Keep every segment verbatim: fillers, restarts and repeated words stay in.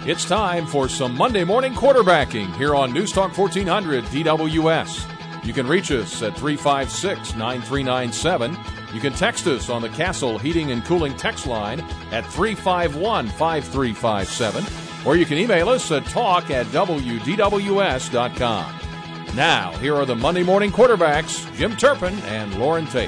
It's time for some Monday morning quarterbacking here on News Talk fourteen hundred D W S. You can reach us at three five six, nine three nine seven. You can text us on the Castle Heating and Cooling text line at three five one, five three five seven. Or you can email us at talk at W D W S dot com. Now, here are the Monday morning quarterbacks, Jim Turpin and Lauren Tate.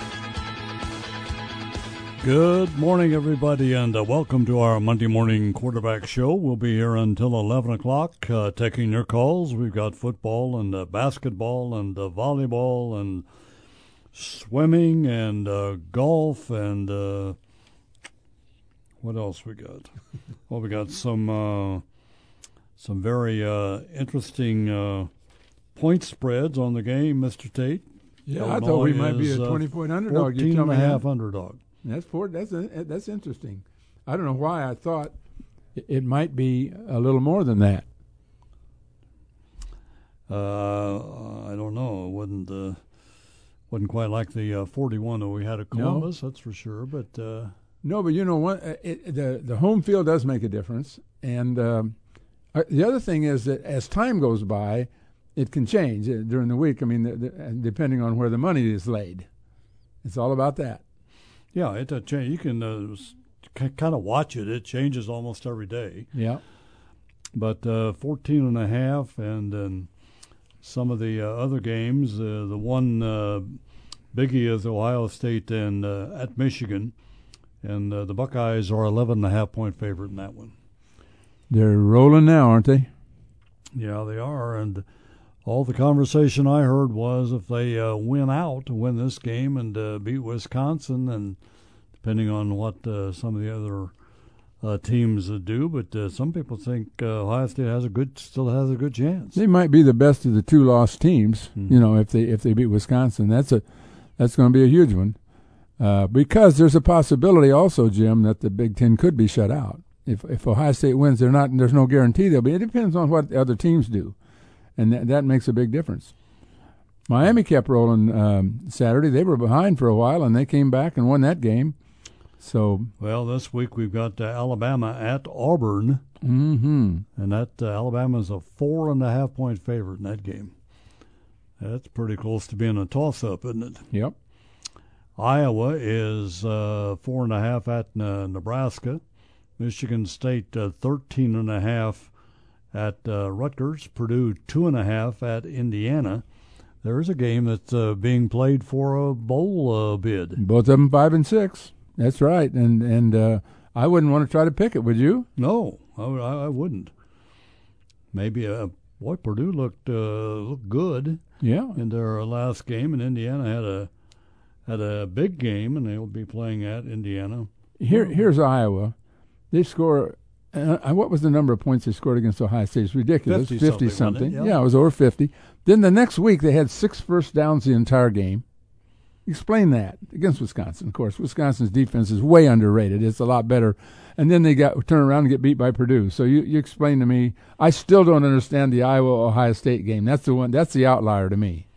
Good morning, everybody, and uh, welcome to our Monday morning quarterback show. We'll be here until eleven o'clock uh, taking your calls. We've got football and uh, basketball and uh, volleyball and swimming and uh, golf and uh, what else we got? Well, we got some uh, some very uh, interesting uh, point spreads on the game, Mister Tate. Yeah, Illinois I thought we might be a twenty-point uh, underdog. fourteen and a half underdog. That's four, that's a, that's interesting. I don't know why I thought it might be a little more than that. Uh, I don't know. It wasn't uh, wasn't quite like the uh, forty-one that we had at Columbus. No. That's for sure. But uh, no, but you know what? It, the the home field does make a difference. And um, the other thing is that as time goes by, it can change during the week. I mean, the, the, depending on where the money is laid, it's all about that. Yeah, it uh, change. You can uh, c- kind of watch it. It changes almost every day. Yeah. But uh, fourteen and a half, and then some of the uh, other games, uh, the one uh, biggie is Ohio State and uh, at Michigan, and uh, the Buckeyes are eleven and a half point favorite in that one. They're rolling now, aren't they? Yeah, they are, and all the conversation I heard was if they uh, win out to win this game and uh, beat Wisconsin, and depending on what uh, some of the other uh, teams uh, do, but uh, some people think uh, Ohio State has a good, still has a good chance. They might be the best of the two lost teams. Mm-hmm. You know, if they if they beat Wisconsin, that's a that's going to be a huge one, uh, because there's a possibility also, Jim, that the Big Ten could be shut out. If if Ohio State wins, they're not. There's no guarantee they'll be. It depends on what the other teams do. And that, that makes a big difference. Miami kept rolling um, Saturday. They were behind for a while, and they came back and won that game. So, well, this week we've got uh, Alabama at Auburn, mm-hmm. and that uh, Alabama's a four and a half point favorite in that game. That's pretty close to being a toss-up, isn't it? Yep. Iowa is uh, four and a half at uh, Nebraska. Michigan State uh, thirteen and a half at uh, Rutgers. Purdue two and a half at Indiana. There's a game that's uh, being played for a bowl uh, bid. Both of them five and six. That's right. And and uh, I wouldn't want to try to pick it, would you? No, I, I wouldn't. Maybe uh, boy, Purdue looked uh, looked good. Yeah. In their last game, and Indiana had a had a big game, and they'll be playing at Indiana. Here, here's Iowa. They score. Uh, what was the number of points they scored against Ohio State? It's ridiculous. fifty something. Yeah. yeah, it was over fifty. Then the next week they had six first downs the entire game. Explain that. Against Wisconsin, of course. Wisconsin's defense is way underrated. It's a lot better. And then they got turn around and get beat by Purdue. So you, you explain to me. I still don't understand the Iowa-Ohio State game. That's the one. That's the outlier to me.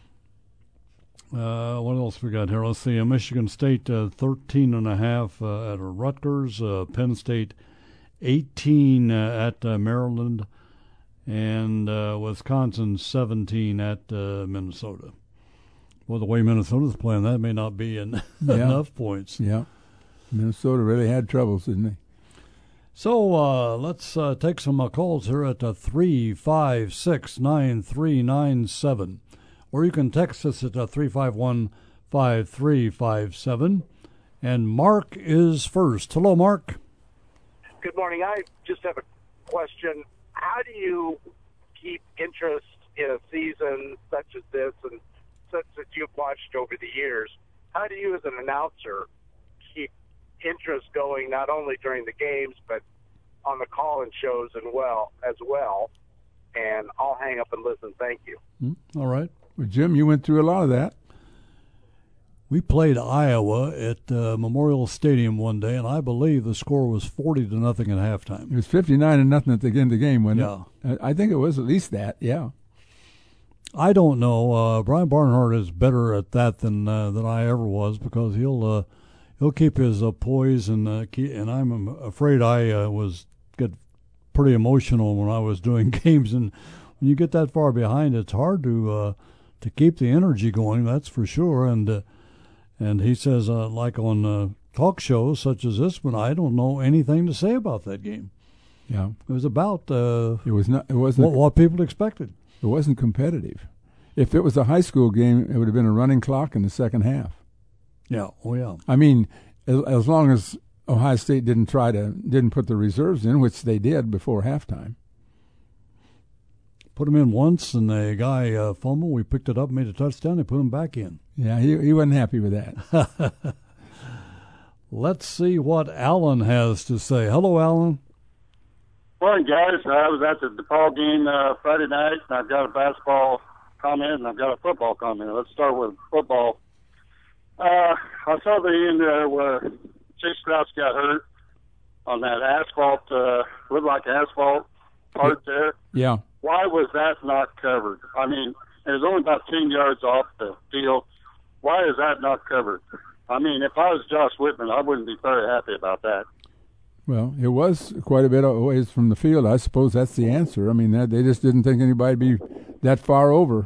Uh, what else we got here? Let's see. Uh, Michigan State uh, thirteen and a half uh, at Rutgers. Uh, Penn State eighteen uh, at uh, Maryland, and uh, Wisconsin seventeen at uh, Minnesota. Well, the way Minnesota's playing, that may not be en- yeah. enough points. Yeah, Minnesota really had troubles, didn't they? So uh, let's uh, take some uh, calls here at uh, three five six, nine three nine seven. Or you can text us at uh, three five one, five three five seven. And Mark is first. Hello, Mark. Good morning. I just have a question. How do you keep interest in a season such as this and such that you've watched over the years? How do you, as an announcer, keep interest going not only during the games but on the call-in shows and well as well? And I'll hang up and listen. Thank you. Mm, all right. Well, Jim, you went through a lot of that. We played Iowa at uh, Memorial Stadium one day, and I believe the score was forty to nothing at halftime. It was fifty-nine to nothing at the end of the game, wasn't yeah. it? I think it was at least that, yeah. I don't know. Uh, Brian Barnhart is better at that than uh, than I ever was, because he'll uh, he'll keep his uh, poise, and uh, keep, and I'm afraid I uh, was get pretty emotional when I was doing games, and when you get that far behind, it's hard to uh, to keep the energy going. That's for sure. And uh, and he says, uh, like on uh, talk shows such as this one, I don't know anything to say about that game. Yeah, it was about uh, it was not. It wasn't what, what people expected. It wasn't competitive. If it was a high school game, it would have been a running clock in the second half. Yeah. Oh yeah. I mean, as, as long as Ohio State didn't try to didn't put the reserves in, which they did before halftime. Put him in once, and the guy uh, fumbled. We picked it up, made a touchdown. They put him back in. Yeah, he he wasn't happy with that. Let's see what Alan has to say. Hello, Alan. Morning, guys. I was at the DePaul game uh, Friday night, and I've got a basketball comment, and I've got a football comment. Let's start with football. Uh, I saw the end there where Chase Strauss got hurt on that asphalt, uh, looked like asphalt part there. Yeah. Why was that not covered? I mean, it was only about ten yards off the field. Why is that not covered? I mean, if I was Josh Whitman, I wouldn't be very happy about that. Well, it was quite a bit of ways from the field. I suppose that's the answer. I mean, that, they just didn't think anybody'd be that far over,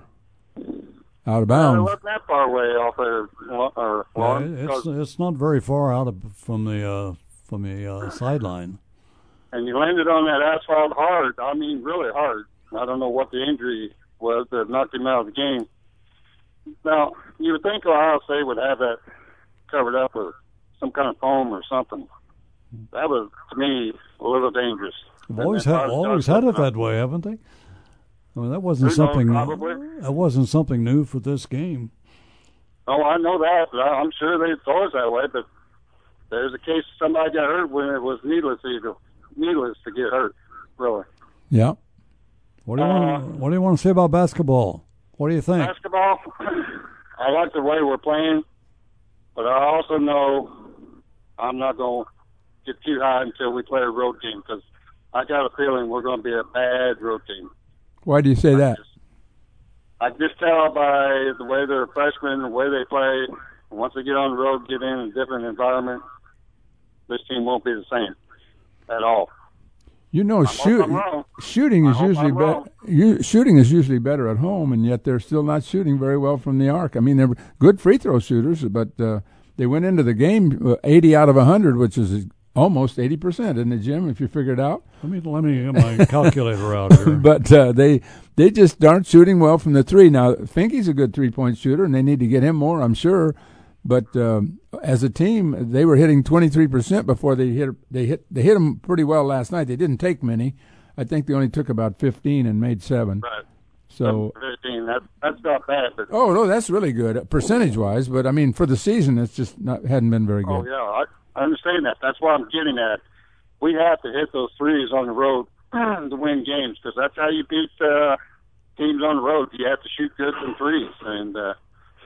out of bounds. Yeah, it wasn't that far away off there. Or, or, yeah, it's it's not very far out of from the uh, from the uh, sideline. And you landed on that asphalt hard. I mean, really hard. I don't know what the injury was that knocked him out of the game. Now, you would think Ohio State would have that covered up with some kind of foam or something. That was, to me, a little dangerous. They've always had always had it that way, haven't they? I mean, that wasn't Who something. knows, probably. That wasn't something new for this game. Oh, I know that. But I'm sure they thought it that way. But there's a case somebody got hurt when it was needless to needless to get hurt. Really. Yeah. What do you uh, want? What do you want to say about basketball? What do you think? Basketball. I like the way we're playing, but I also know I'm not going to get too high until we play a road team, because I got a feeling we're going to be a bad road team. Why do you say I that? Just, I just tell by the way they're freshmen, the way they play. Once they get on the road, get in a different environment, this team won't be the same at all. You know, shoot, shooting is usually better. Shooting is usually better at home, and yet they're still not shooting very well from the arc. I mean, they're good free throw shooters, but uh, they went into the game eighty out of a hundred, which is almost eighty percent, isn't it, Jim? If you figured it out. Let me let me get my calculator out here. But uh, they they just aren't shooting well from the three. Now, Finke's a good three point shooter, and they need to get him more, I'm sure. But um, as a team, they were hitting twenty-three percent before they hit. They hit. They hit them pretty well last night. They didn't take many. I think they only took about fifteen and made seven. Right. So fifteen. That, that's not bad. But oh no, that's really good percentage wise. But I mean, for the season, it's just not hadn't been very good. Oh yeah, I, I understand that. That's what I'm getting at. We have to hit those threes on the road to win games, because that's how you beat uh, teams on the road. You have to shoot good from threes, and. Uh,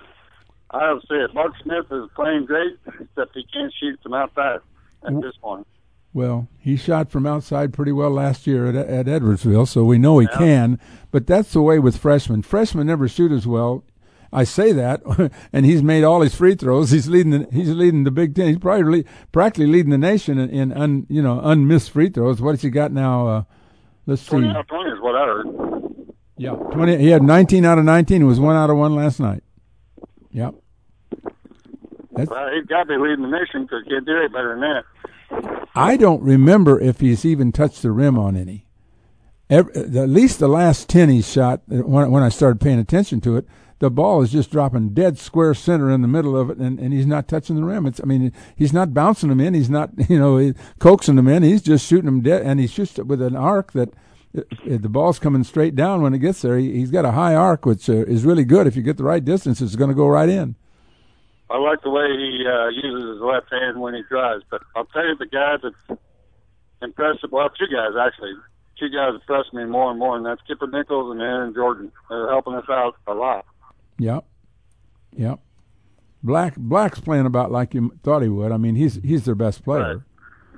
I would say it. Mark Smith is playing great, except he can't shoot from outside at this point. Well, he shot from outside pretty well last year at, at Edwardsville, so we know he yeah. can. But that's the way with freshmen. Freshmen never shoot as well. I say that, and he's made all his free throws. He's leading. The, he's leading the Big Ten. He's probably practically leading the nation in, in un, you know unmissed free throws. What has he got now? Uh, let's see. twenty out of twenty is what I heard. Yeah, twenty. He had nineteen out of nineteen. It was one out of one last night. Yep. That's, well, he's got to be leading the nation, because he can't do any better than that. I don't remember if he's even touched the rim on any. Every, at least the last ten he shot, when, when I started paying attention to it, the ball is just dropping dead square center in the middle of it, and, and he's not touching the rim. It's, I mean, he's not bouncing them in. He's not, you know, coaxing them in. He's just shooting them dead, and he shoots with an arc that if the ball's coming straight down when it gets there. He, he's got a high arc, which uh, is really good. If you get the right distance, it's going to go right in. I like the way he uh, uses his left hand when he drives. But I'll tell you, the guy that's impressed, well, two guys, actually. Two guys impressed me more and more, and that's Kipper Nichols and Aaron Jordan. They're helping us out a lot. Yep. Yep. Black Black's playing about like you thought he would. I mean, he's he's their best player. Right.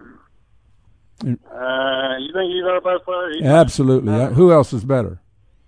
Uh, you think he's our best player? He's Absolutely. Uh, Who else is better?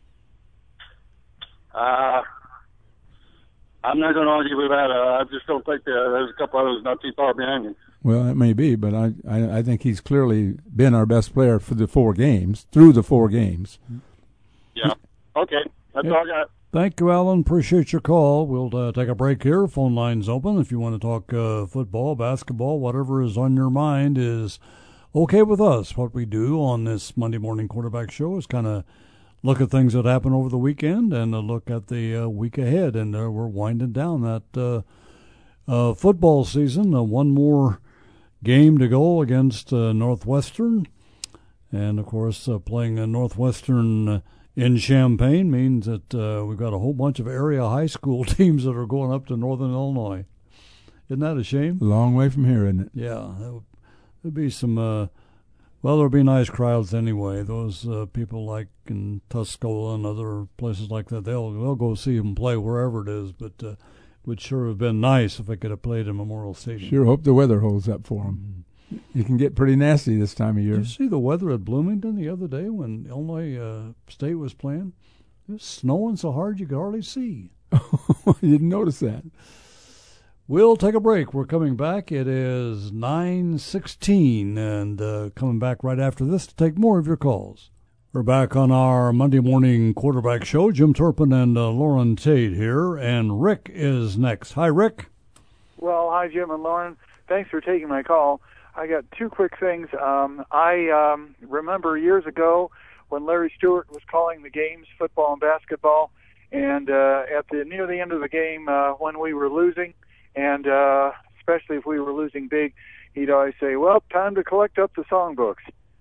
Uh, I'm not going to argue with that. Uh, I just don't think that there's a couple others not too far behind him. Well, it may be, but I, I, I think he's clearly been our best player for the four games, through the four games. Yeah. Okay. That's all I got. Thank you, Alan. Appreciate your call. We'll uh, take a break here. Phone line's open. If you want to talk uh, football, basketball, whatever is on your mind is okay with us. What we do on this Monday morning quarterback show is kind of look at things that happened over the weekend and uh, look at the uh, week ahead. And uh, we're winding down that uh, uh, football season. Uh, one more game to go against uh, Northwestern. And, of course, uh, playing uh, Northwestern uh, in Champaign means that uh, we've got a whole bunch of area high school teams that are going up to Northern Illinois. Isn't that a shame? A long way from here, isn't it? Yeah. There'll be some, uh, well, there'll be nice crowds anyway. Those uh, people like in Tuscola and other places like that, they'll, they'll go see them play wherever it is. But uh, it would sure have been nice if they could have played in Memorial Stadium. Sure hope the weather holds up for them. Mm-hmm. You can get pretty nasty this time of year. Did you see the weather at Bloomington the other day when Illinois uh, State was playing? It was snowing so hard you could hardly see. I didn't notice that. We'll take a break. We're coming back. It is nine sixteen, and uh, coming back right after this to take more of your calls. We're back on our Monday morning quarterback show. Jim Turpin and uh, Lauren Tate here, and Rick is next. Hi, Rick. Well, hi, Jim and Lauren. Thanks for taking my call. I got two quick things. Um, I um, remember years ago when Larry Stewart was calling the games, football and basketball, and uh, at the near the end of the game uh, when we were losing, and uh, especially if we were losing big, he'd always say, well, time to collect up the songbooks.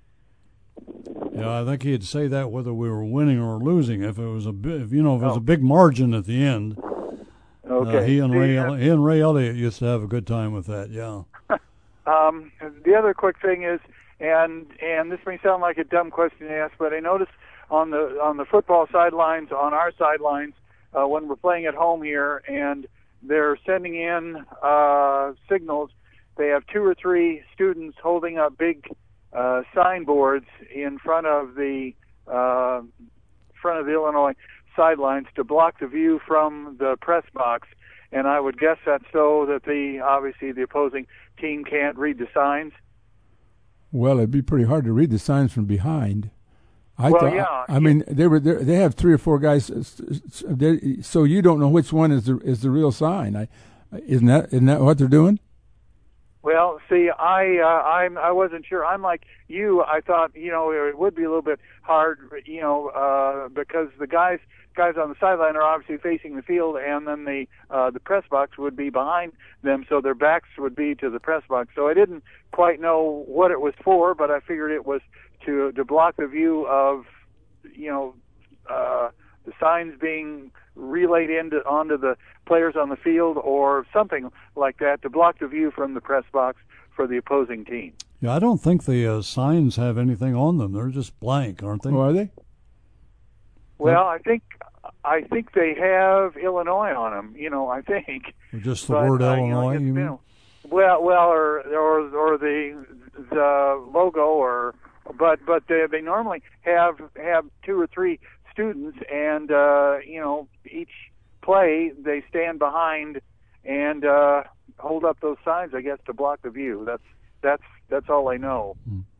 Yeah, I think he'd say that whether we were winning or losing. If it was a big, if, you know, if it was oh. a big margin at the end. Okay. Uh, he and See, Ray, uh, he and Ray Elliott used to have a good time with that. Yeah. um, the other quick thing is, and and this may sound like a dumb question to ask, but I noticed on the on the football sidelines, on our sidelines, uh, when we're playing at home here, and they're sending in uh, signals. They have two or three students holding up big uh, signboards in front of the uh, front of the Illinois sidelines to block the view from the press box. And I would guess that's so that the obviously the opposing team can't read the signs. Well, it'd be pretty hard to read the signs from behind. I well, thought, yeah. I mean, they were there, they have three or four guys, so you don't know which one is the is the real sign. I, isn't that isn't that what they're doing? Well, see, I uh, I'm I wasn't sure. I'm like you. I thought you know it would be a little bit hard, you know, uh, because the guys guys on the sideline are obviously facing the field, and then the uh, the press box would be behind them, so their backs would be to the press box. So I didn't quite know what it was for, but I figured it was to to block the view of, you know, uh, the signs being relayed into onto the players on the field or something like that, to block the view from the press box for the opposing team. Yeah, I don't think the uh, signs have anything on them. They're just blank, aren't they? Oh, are they? Well, I think I think they have Illinois on them. You know, I think. Or just the but, word uh, Illinois, you know, you mean? know, well, well, or or or the the logo, or but but they they normally have have two or three students, and uh, you know, each play they stand behind and uh, hold up those signs, I guess, to block the view. That's that's that's all I know.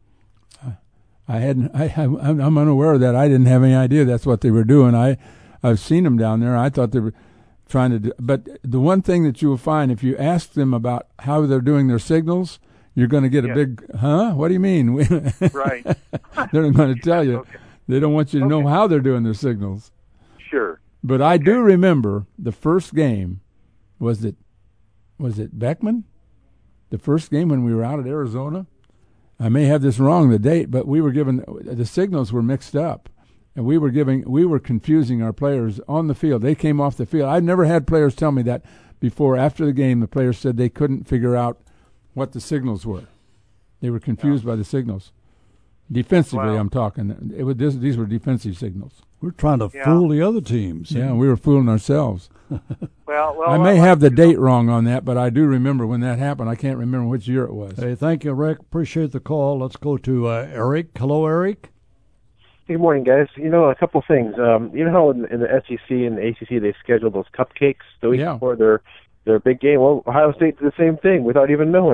I hadn't. I, I'm unaware of that. I didn't have any idea that's what they were doing. I, I've seen them down there. I thought they were trying to do. But the one thing that you will find, if you ask them about how they're doing their signals, you're going to get yes. a big, huh? What do you mean? Right. They're not going to tell you. Okay. They don't want you to okay. know how they're doing their signals. Sure. But I okay. do remember the first game. Was it? Was it Beckman? The first game when we were out at Arizona. I may have this wrong, the date, but we were given the signals were mixed up, and we were giving we were confusing our players on the field. They came off the field. I've never had players tell me that before. After the game, the players said they couldn't figure out what the signals were. They were confused yeah. by the signals. Defensively, wow. I'm talking. It was this, these were defensive signals. We're trying to yeah. fool the other teams. Yeah, we were fooling ourselves. well, well, I may well, have the you date know. wrong on that, but I do remember when that happened. I can't remember which year it was. Hey, thank you, Rick. Appreciate the call. Let's go to uh, Eric. Hello, Eric. Good morning, guys. You know, a couple things. Um, you know how in, in the S E C and the A C C they schedule those cupcakes the week yeah. before their their big game? Well, Ohio State did the same thing without even knowing it.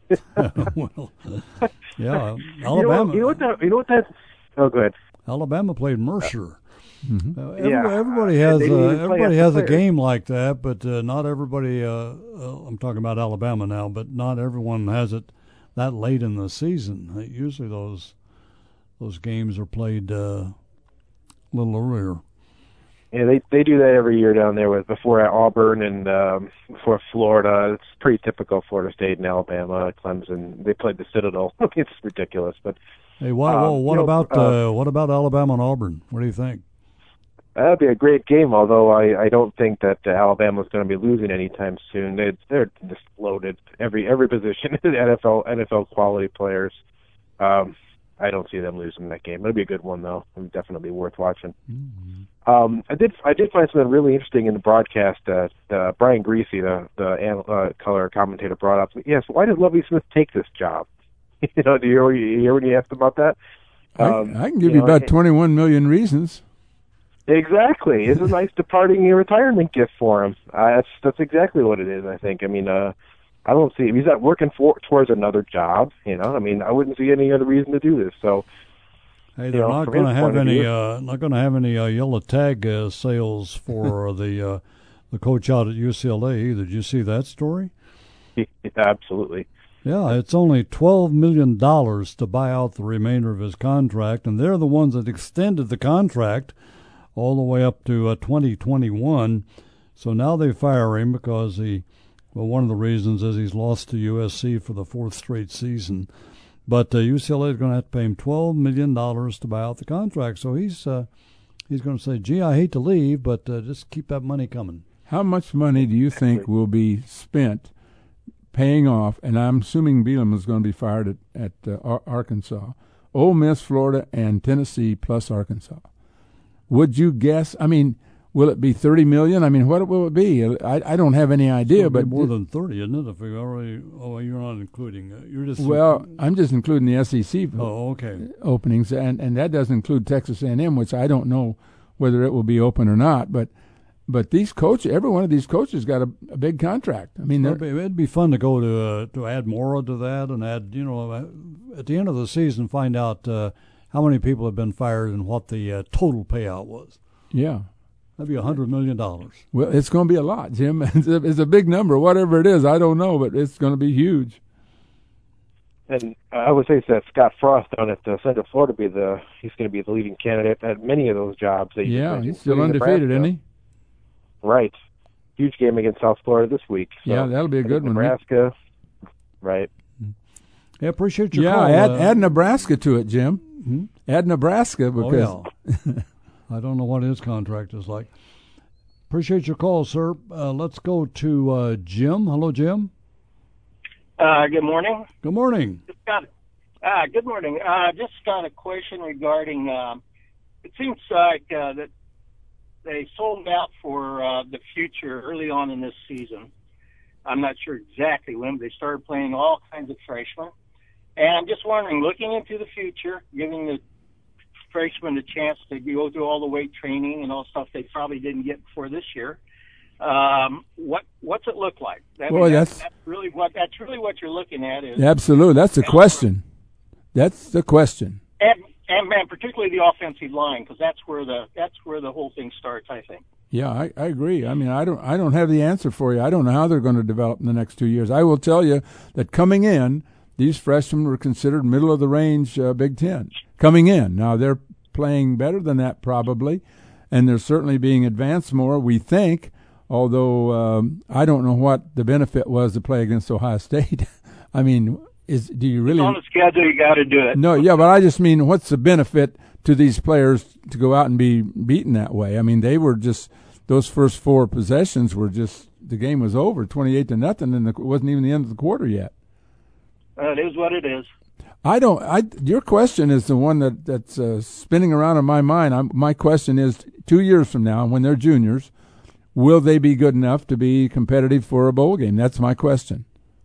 Well, yeah, You Alabama. know, you know what? That, you know what? That. Oh, go ahead. Alabama played Mercer. Mm-hmm. Uh, every, Yeah. everybody has They a, didn't even play everybody after has a players. game like that, but uh, not everybody. Uh, uh, I'm talking about Alabama now, but not everyone has it that late in the season. Uh, usually, those those games are played uh, a little earlier. Yeah, they they do that every year down there with before at Auburn and um, before Florida. It's pretty typical. Florida State and Alabama, Clemson. They played the Citadel. It's ridiculous, but Hey, what, Um, well, what you know, about uh, uh, what about Alabama and Auburn? What do you think? that'd be a great game. Although I, I don't think that uh, Alabama's going to be losing anytime soon. They they're just loaded every every position. N F L N F L quality players. Um, I don't see them losing that game. It'll be a good one though. It'll definitely be worth watching. Mm-hmm. Um, I did I did find something really interesting in the broadcast. Uh, uh, Brian Greasy, the the uh, color commentator, brought up. Yes, why did Lovie Smith take this job? You know, do you hear, you hear when you asked about that? Um, I, I can give you, you know, about it- twenty-one million reasons. Exactly, it's a nice departing retirement gift for him. Uh, that's that's exactly what it is. I think. I mean, uh, I don't see he's not working for towards another job. You know, I mean, I wouldn't see any other reason to do this. So. Hey, they're You know, not from going to his have point of any view- uh, not going to have any uh, yellow tag uh, sales for the uh, the coach out at U C L A either. Did you see that story? Absolutely. Yeah, it's only twelve million dollars to buy out the remainder of his contract, and they're the ones that extended the contract all the way up to uh, twenty twenty-one. So now they fire him because he, well, one of the reasons is he's lost to U S C for the fourth straight season. But uh, U C L A is going to have to pay him twelve million dollars to buy out the contract. So he's uh, he's going to say, gee, I hate to leave, but uh, just keep that money coming. How much money do you think will be spent paying off? And I'm assuming Bielema is going to be fired at, at uh, Ar- Arkansas, Ole Miss, Florida, and Tennessee plus Arkansas. Would you guess? I mean, will it be thirty million? I mean, what will it be? I, I don't have any idea, It'll be but more than thirty, isn't it? If we already, oh, you're not including. Uh, you're just well, I'm just including the S E C Oh, okay. openings, and, and that doesn't include Texas A and M, which I don't know whether it will be open or not. But but these coaches, every one of these coaches got a, a big contract. I mean, It'd they're, be, it'd be fun to go to uh, to add more to that and add, you know, uh, at the end of the season, find out uh, how many people have been fired and what the uh, total payout was. yeah. That'd be a hundred million dollars. Well, it's going to be a lot, Jim. It's a, it's a big number. Whatever it is, I don't know, but it's going to be huge. And I would say that Scott Frost down at uh, Central Florida be the he's going to be the leading candidate at many of those jobs. That you Yeah, mentioned, he's still including undefeated, Nebraska. isn't he? Right. Huge game against South Florida this week. So Yeah, that'll be a I good think one. Nebraska. Right. Yeah, appreciate your Yeah, call. add, uh, add Nebraska to it, Jim. hmm? Add Nebraska because Oh, yeah. I don't know what his contract is like. Appreciate your call, sir. Uh, let's go to uh, Jim. Hello, Jim. Uh, good morning. Good morning. Just got, uh, good morning. Uh, just got a question regarding. Um, it seems like uh, that they sold out for uh, the future early on in this season. I'm not sure exactly when, but they started playing all kinds of freshmen. And I'm just wondering, looking into the future, giving the freshmen a chance to go through all the weight training and all stuff they probably didn't get before this year. Um, what what's it look like? I Boy, mean, that's- that's, that's really what that's really what you're looking at is absolutely, that's the question. That's the question. and, and and particularly the offensive line, because that's where the that's where the whole thing starts, I think. Yeah, I, I agree. I mean, I don't I don't have the answer for you. I don't know how they're going to develop in the next two years. I will tell you that coming in, these freshmen were considered middle of the range uh, Big Ten. Coming in, now they're playing better than that probably, and they're certainly being advanced more, we think. Although um, I don't know what the benefit was to play against Ohio State. I mean, is do you really On the schedule, you got to do it. No, yeah, but I just mean, what's the benefit to these players to go out and be beaten that way? I mean, they were just those first four possessions were just the game was over, twenty-eight to nothing, and it wasn't even the end of the quarter yet. Uh, it is what it is. I don't. I your question is the one that that's uh, spinning around in my mind. I'm, my question is, two years from now, when they're juniors, will they be good enough to be competitive for a bowl game? That's my question.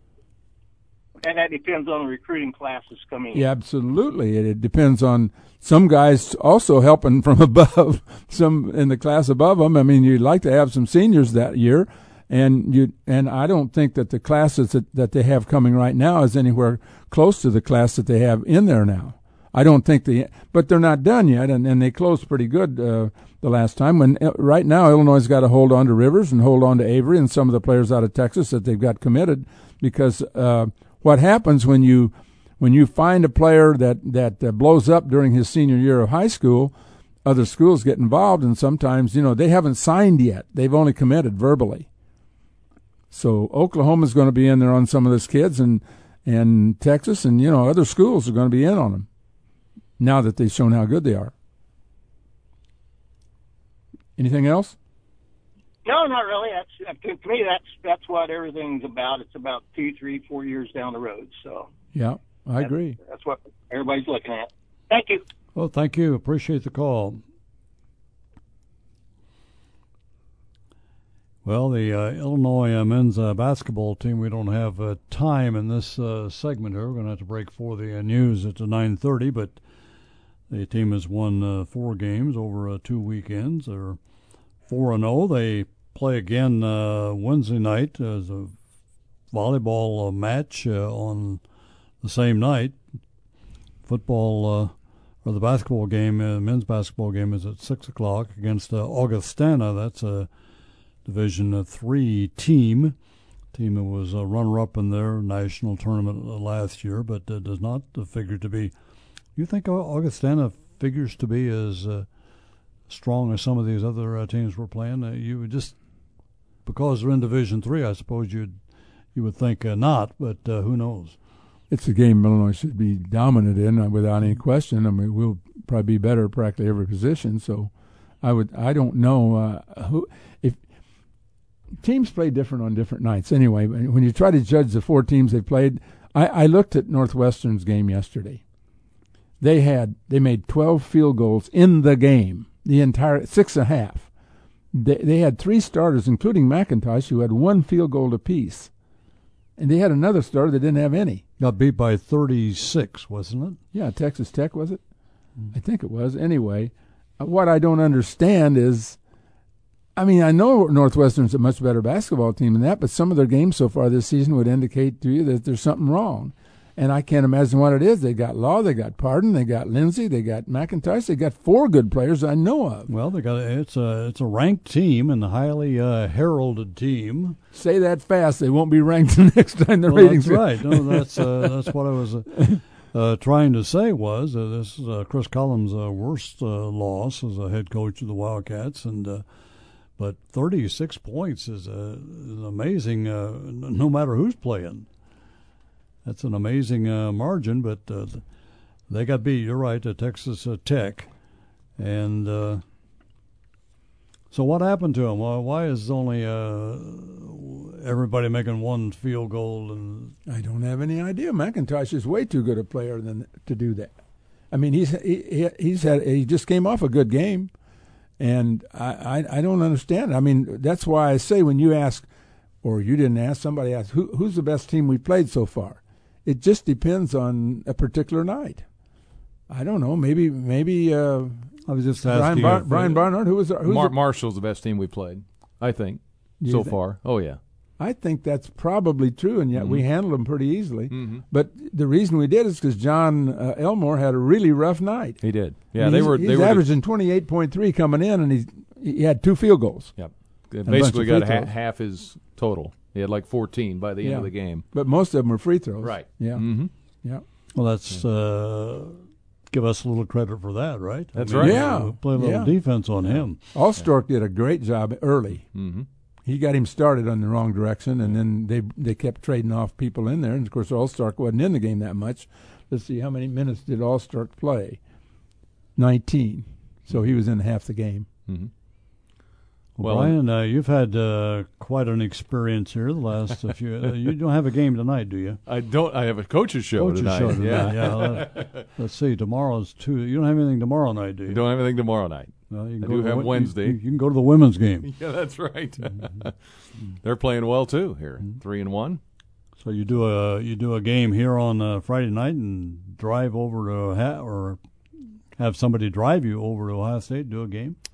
And that depends on the recruiting classes coming in. Yeah, absolutely. It, it depends on some guys also helping from above, some in the class above them. I mean, you'd like to have some seniors that year, And you and I don't think that the classes that, that they have coming right now is anywhere close to the class that they have in there now. I don't think they, but they're not done yet, and, and they closed pretty good uh, the last time. When uh, right now Illinois has got to hold on to Rivers and hold on to Avery and some of the players out of Texas that they've got committed, because uh, what happens when you when you find a player that that uh, blows up during his senior year of high school, other schools get involved, and sometimes you know they haven't signed yet; they've only committed verbally. So Oklahoma's going to be in there on some of those kids, and and Texas, and you know other schools are going to be in on them now that they've shown how good they are. Anything else? No, not really. That's to to me. That's that's what everything's about. It's about two, three, four years down the road. So yeah, I that's, agree. That's what everybody's looking at. Thank you. Well, thank you. Appreciate the call. Well, the uh, Illinois uh, men's uh, basketball team, we don't have uh, time in this uh, segment here. We're going to have to break for the uh, news at nine thirty, but the team has won uh, four games over uh, two weekends. They're four and oh. They play again uh, Wednesday night as a volleyball uh, match uh, on the same night. Football, uh, or the basketball game, uh, men's basketball game is at six o'clock against uh, Augustana. That's a Division three team. Team that was a runner-up in their national tournament last year, but uh, does not uh, figure to be. You think Augustana figures to be as uh, strong as some of these other uh, teams we're playing? Uh, you would just because they're in Division three, I suppose you'd you would think uh, not, but uh, who knows? It's a game Illinois should be dominant in uh, without any question. I mean, we'll probably be better at practically every position. So, I would I don't know uh, who if. Teams play different on different nights. Anyway, when you try to judge the four teams they played, I, I looked at Northwestern's game yesterday. They had they made twelve field goals in the game, the entire six and a half. They they had three starters, including McIntosh, who had one field goal apiece, and they had another starter that didn't have any. Got beat by thirty-six, wasn't it? Yeah, Texas Tech, was it? Mm-hmm. I think it was. Anyway, what I don't understand is. I mean, I know Northwestern's a much better basketball team than that, but some of their games so far this season would indicate to you that there's something wrong. And I can't imagine what it is. They got Law, they got Pardon, they got Lindsey, they got McIntosh, they got four good players I know of. Well, they got it's a it's a ranked team and a highly uh, heralded team. Say that fast, they won't be ranked the next time the well, ratings. That's right. No, that's uh, that's what I was uh, uh, trying to say. Was uh, this is uh, Chris Cullum's uh, worst uh, loss as a head coach of the Wildcats, and. Uh, But thirty-six points is, a, is an amazing, uh, no matter who's playing. That's an amazing uh, margin, but uh, they got beat, you're right, to Texas uh, Tech. And uh, so what happened to them? Why, why is only uh, everybody making one field goal? And I don't have any idea. McIntosh is way too good a player than to do that. I mean, he's he, he's had he just came off a good game. And I, I, I don't understand. I mean, that's why I say when you ask, or you didn't ask, somebody asked, Who, who's the best team we've played so far? It just depends on a particular night. I don't know. Maybe maybe. Uh, I was just Brian asking. Bar- Brian Barnard, who was who's Mar- the, Marshall's the best team we played, I think, Do so think? far. Oh, yeah. I think that's probably true, and yet mm-hmm. we handled them pretty easily. Mm-hmm. But the reason we did is because John uh, Elmore had a really rough night. He did. Yeah, I mean, they he's, were. He's they were averaging twenty-eight point three coming in, and he's he had two field goals. Yep. A Basically bunch of got free ha- throws. half his total. He had like fourteen by the Yeah. end of the game. But most of them were free throws. Right. Yeah. Mm-hmm. Yeah. Well, that's uh, give us a little credit for that, right? That's I mean, right. Yeah. uh, Play a little Yeah. defense on him. Allstork did a great job early. Mm-hmm. He got him started on the wrong direction, and then they they kept trading off people in there. And, of course, Allstork wasn't in the game that much. Let's see, how many minutes did Allstork play? nineteen. So he was in half the game. Mm-hmm. Well, Well, Brian, uh, you've had uh, quite an experience here the last uh, few. Uh, you don't have a game tonight, do you? I don't. I have a coach's show Coach's tonight. show tonight. Yeah. yeah. Let, let's see. Tomorrow's two. You don't have anything tomorrow night, do you? You don't have anything tomorrow night. Well, you can I go do to the have wo- Wednesday. You, you can go to the women's game. Yeah, that's right. They're playing well too here, three and one. So you do a you do a game here on uh, Friday night and drive over to ha- or have somebody drive you over to Ohio State, do a game.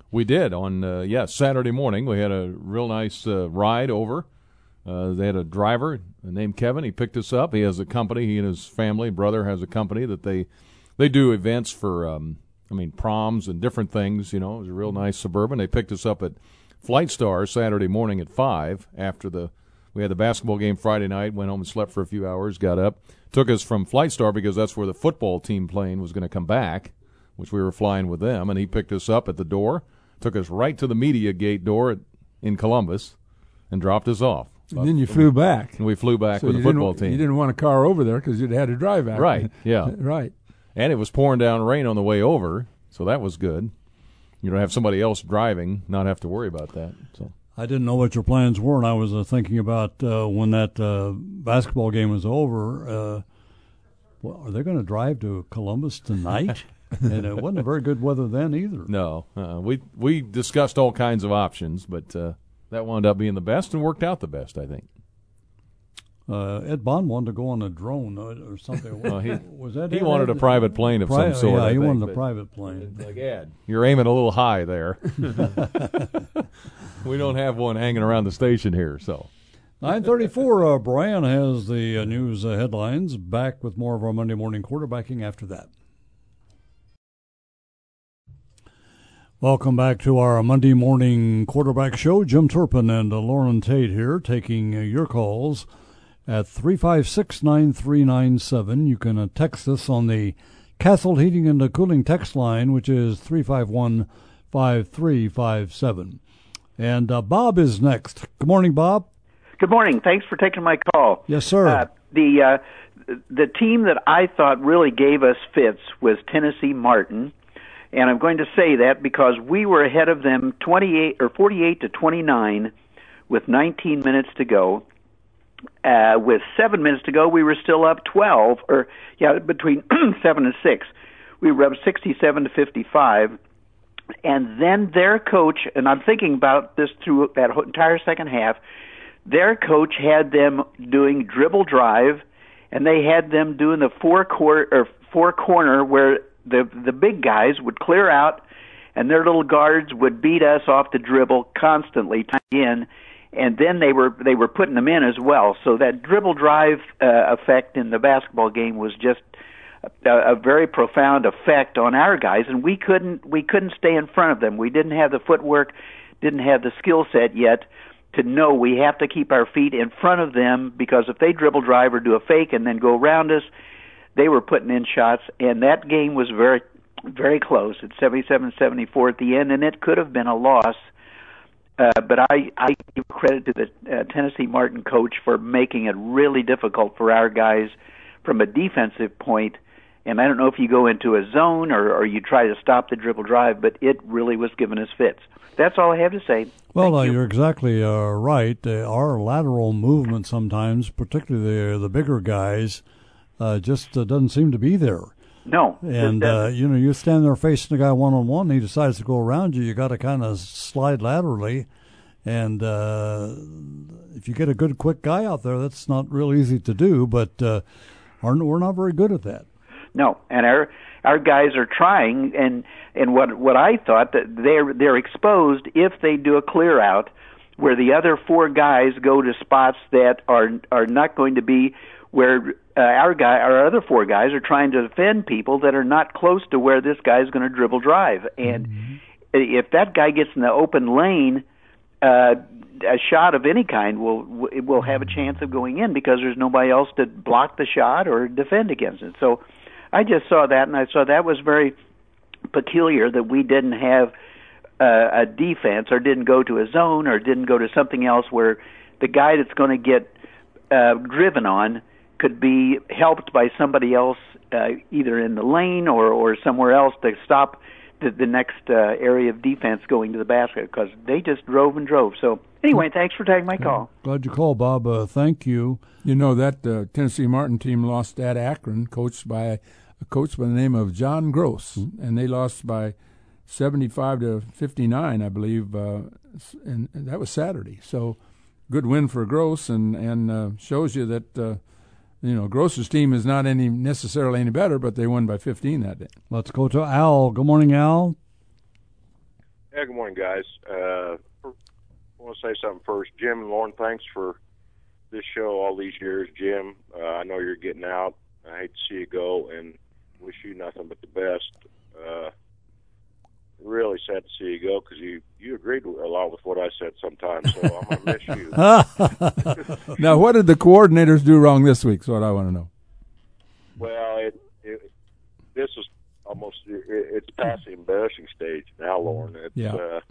We did on, uh, yeah, Saturday morning. We had a real nice uh, ride over. Uh, they had a driver named Kevin. He picked us up. He has a company. He and his family, brother, has a company that they they do events for, um, I mean, proms and different things. You know, it was a real nice Suburban. They picked us up at Flight Star Saturday morning at five after the we had the basketball game Friday night, went home and slept for a few hours, got up, took us from Flight Star because that's where the football team plane was going to come back, which we were flying with them, and he picked us up at the door, took us right to the media gate door at, in Columbus, and dropped us off. And then you flew back. And we flew back so with the football team. team. You didn't want a car over there because you'd had to drive back. Right, yeah. Right. And it was pouring down rain on the way over, so that was good. You don't have somebody else driving, not have to worry about that. So I didn't know what your plans were, and I was uh, thinking about uh, when that uh, basketball game was over, uh, well, are they going to drive to Columbus tonight? And it wasn't very good weather then either. No. Uh, we, we discussed all kinds of options, but uh, that wound up being the best and worked out the best, I think. Uh, Ed Bond wanted to go on a drone or something. Well, he was that he Ed? wanted a private plane of Pri- some sort. Yeah, I he think, wanted a private plane. Like, Ed, you're aiming a little high there. We don't have one hanging around the station here, so. nine thirty-four, uh, Brian has the uh, news uh, headlines. Back with more of our Monday morning quarterbacking after that. Welcome back to our Monday morning quarterback show. Jim Turpin and uh, Lauren Tate here taking uh, your calls at three five six, nine three nine seven. You can uh, text us on the Castle Heating and Cooling text line, which is three five one, five three five seven. And uh, Bob is next. Good morning, Bob. Good morning. Thanks for taking my call. Yes, sir. Uh, the uh, the team that I thought really gave us fits was Tennessee Martin. And I'm going to say that because we were ahead of them twenty-eight or forty-eight to twenty-nine with nineteen minutes to go. Uh, with seven minutes to go, we were still up twelve, or yeah, between seven and six. We were up sixty-seven to fifty-five. And then their coach, and I'm thinking about this through that entire second half, their coach had them doing dribble drive, and they had them doing the four quarter or four corner where the the big guys would clear out, and their little guards would beat us off the dribble constantly, time in, and then they were they were putting them in as well. So that dribble drive uh, effect in the basketball game was just a, a very profound effect on our guys, and we couldn't we couldn't stay in front of them. We didn't have the footwork, didn't have the skill set yet to know we have to keep our feet in front of them, because if they dribble drive or do a fake and then go around us, they were putting in shots, and that game was very, very close at seventy-seven seventy-four at the end, and it could have been a loss. Uh, but I, I give credit to the uh, Tennessee Martin coach for making it really difficult for our guys from a defensive point. And I don't know if you go into a zone or, or you try to stop the dribble drive, but it really was giving us fits. That's all I have to say. Well, uh, you. you're exactly uh, right. Uh, our lateral movement sometimes, particularly the, the bigger guys, uh, just uh, doesn't seem to be there. No. And, uh, you know, you stand there facing the guy one-on-one, and he decides to go around you. You got to kind of slide laterally. And uh, if you get a good, quick guy out there, that's not real easy to do. But uh, our, we're not very good at that. No, and our our guys are trying, and and what what I thought that they're they're exposed if they do a clear out, where the other four guys go to spots that are are not going to be where uh, our guy our other four guys are trying to defend people that are not close to where this guy's going to dribble drive, and mm-hmm. if that guy gets in the open lane, uh, a shot of any kind will will have a chance of going in because there's nobody else to block the shot or defend against it. So I just saw that, and I saw that was very peculiar that we didn't have uh, a defense or didn't go to a zone or didn't go to something else where the guy that's going to get uh, driven on could be helped by somebody else uh, either in the lane or, or somewhere else to stop the, the next uh, area of defense going to the basket, because they just drove and drove. So anyway, thanks for taking my call. Glad you called, Bob. Uh, thank you. You know, that uh, Tennessee Martin team lost at Akron, coached by a coach by the name of John Gross, mm-hmm. and they lost by seventy-five to fifty-nine, I believe, uh, and, and that was Saturday. So good win for Gross, and, and uh, shows you that, uh, you know, Gross's team is not any necessarily any better, but they won by fifteen that day. Let's go to Al. Good morning, Al. Yeah, good morning, guys. Uh, I want to say something first. Jim and Lauren, thanks for this show all these years. Jim, uh, I know you're getting out. I hate to see you go and wish you nothing but the best. Uh, really sad to see you go because you, you agreed a lot with what I said sometimes, so I'm going to miss you. Now, what did the coordinators do wrong this week is what I want to know. Well, it, it this is almost it, it's past the embarrassing stage now, Lauren. It's, yeah. Uh,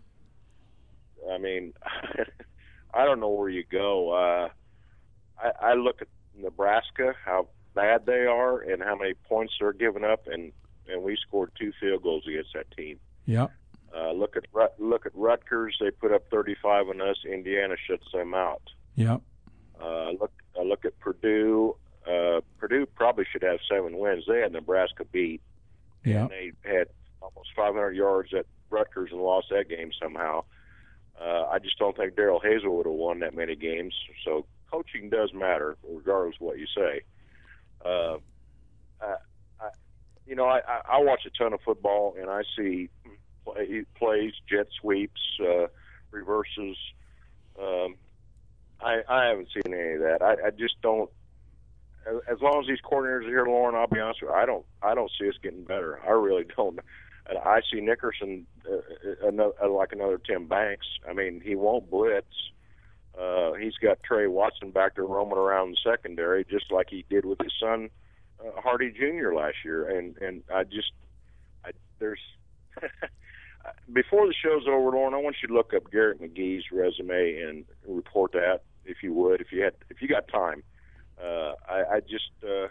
I mean, I don't know where you go. Uh, I, I look at Nebraska, how bad they are, and how many points they're giving up, and, and we scored two field goals against that team. Yeah. Uh, look at look at Rutgers. They put up thirty-five on us. Indiana shuts them out. Yeah. Uh, look uh, look at Purdue. Uh, Purdue probably should have seven wins. They had Nebraska beat. Yeah. And they had almost five hundred yards at Rutgers and lost that game somehow. Uh, I just don't think Darrell Hazel would have won that many games. So coaching does matter, regardless of what you say. Uh, I, I, you know, I, I watch a ton of football, and I see play, plays, jet sweeps, uh, reverses. Um, I, I haven't seen any of that. I, I just don't. As long as these coordinators are here, Lauren, I'll be honest with you, I don't, I don't see us getting better. I really don't. And I see Nickerson uh, another, like another Tim Banks. I mean, he won't blitz. Uh, he's got Trey Watson back there roaming around the secondary, just like he did with his son uh, Hardy Junior last year. And and I just, I, there's before the show's over, Lauren, I want you to look up Garrett McGee's resume and report that if you would, if you had, if you got time. Uh, I, I just, uh,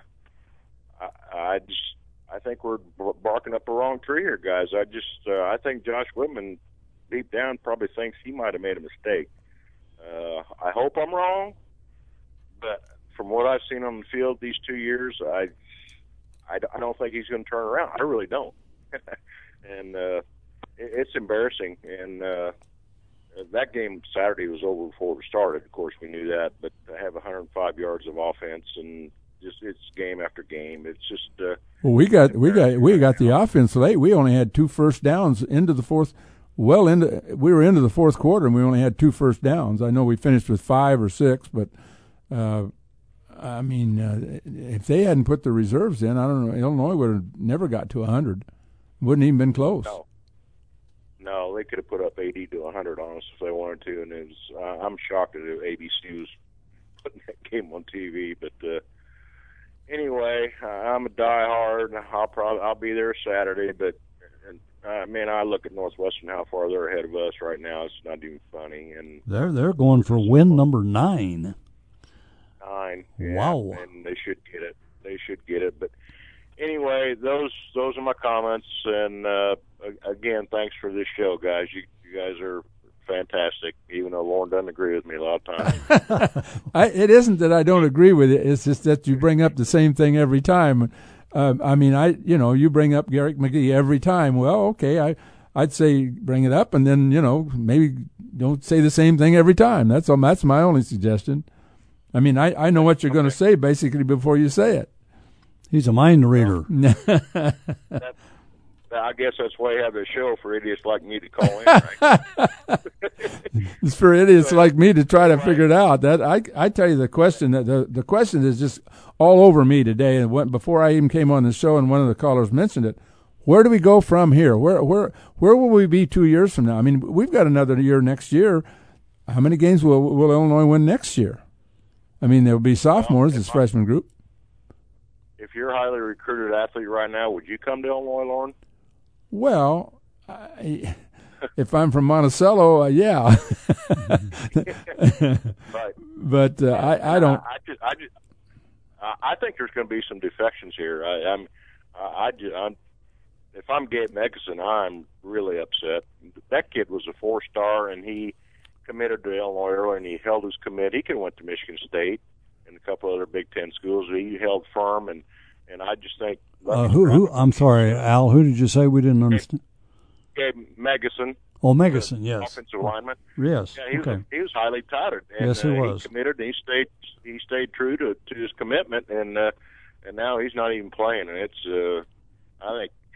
I, I just, I think we're barking up the wrong tree here, guys. I just, uh, I think Josh Whitman, deep down, probably thinks he might have made a mistake. Uh, I hope I'm wrong, but from what I've seen on the field these two years, I, I, I don't think he's going to turn around. I really don't, and uh, it, it's embarrassing. And uh, that game Saturday was over before it started. Of course, we knew that, but to have one hundred five yards of offense and just it's game after game, it's just. Uh, well, we got we got we got the offense late. We only had two first downs into the fourth. Well, into we were into the fourth quarter and we only had two first downs. I know we finished with five or six, but uh, I mean, uh, if they hadn't put the reserves in, I don't know. Illinois would have never got to a hundred. Wouldn't even been close. No. No, they could have put up eighty to a hundred on us if they wanted to, and it was, uh, I'm shocked that A B C was putting that game on T V. But uh, anyway, uh, I'm a diehard. I'll probably I'll be there Saturday. But and, uh, man, I look at Northwestern, how far they're ahead of us right now. It's not even funny. And they're they're going for win number nine. Nine. Yeah, wow. And they should get it. They should get it. But anyway, those those are my comments. And uh, again, thanks for this show, guys. You you guys are fantastic, even though Lauren doesn't agree with me a lot of times. I, it isn't that I don't agree with it. It's just that you bring up the same thing every time. Uh, I mean, I you know, you bring up Garrett McGee every time. Well, okay, I, I'd say bring it up, and then, you know, maybe don't say the same thing every time. That's all, that's my only suggestion. I mean, I, I know what you're okay. going to say basically before you say it. He's a mind reader. that, I guess that's why you have a show for idiots like me to call in, right? It's for idiots like me to try to figure it out. That I I tell you the question that the the question is just all over me today. And when, before I even came on the show, and one of the callers mentioned it, where do we go from here? Where where where will we be two years from now? I mean, we've got another year next year. How many games will will Illinois win next year? I mean, there will be sophomores, well, this freshman group. If you're a highly recruited athlete right now, would you come to Illinois, Lauren? Well, I, if I'm from Monticello, uh, yeah. Right. But uh, I, I don't. I, I just, I just, I think there's going to be some defections here. I, I'm, I, just, I'm, if I'm Gabe Megson, I'm really upset. That kid was a four-star, and he committed to Illinois early, and he held his commit. He could have went to Michigan State and a couple other Big Ten schools. He held firm, and, and I just think. Uh, who? Who? I'm sorry, Al. Who did you say we didn't understand? Gabe Megson. Oh, Megson, yes. Offensive lineman. Yes. Yeah, he okay. Was, he was highly touted. And, yes, he uh, was. He committed. And he stayed. He stayed true to, to his commitment, and uh, and now he's not even playing. And it's. Uh, I think.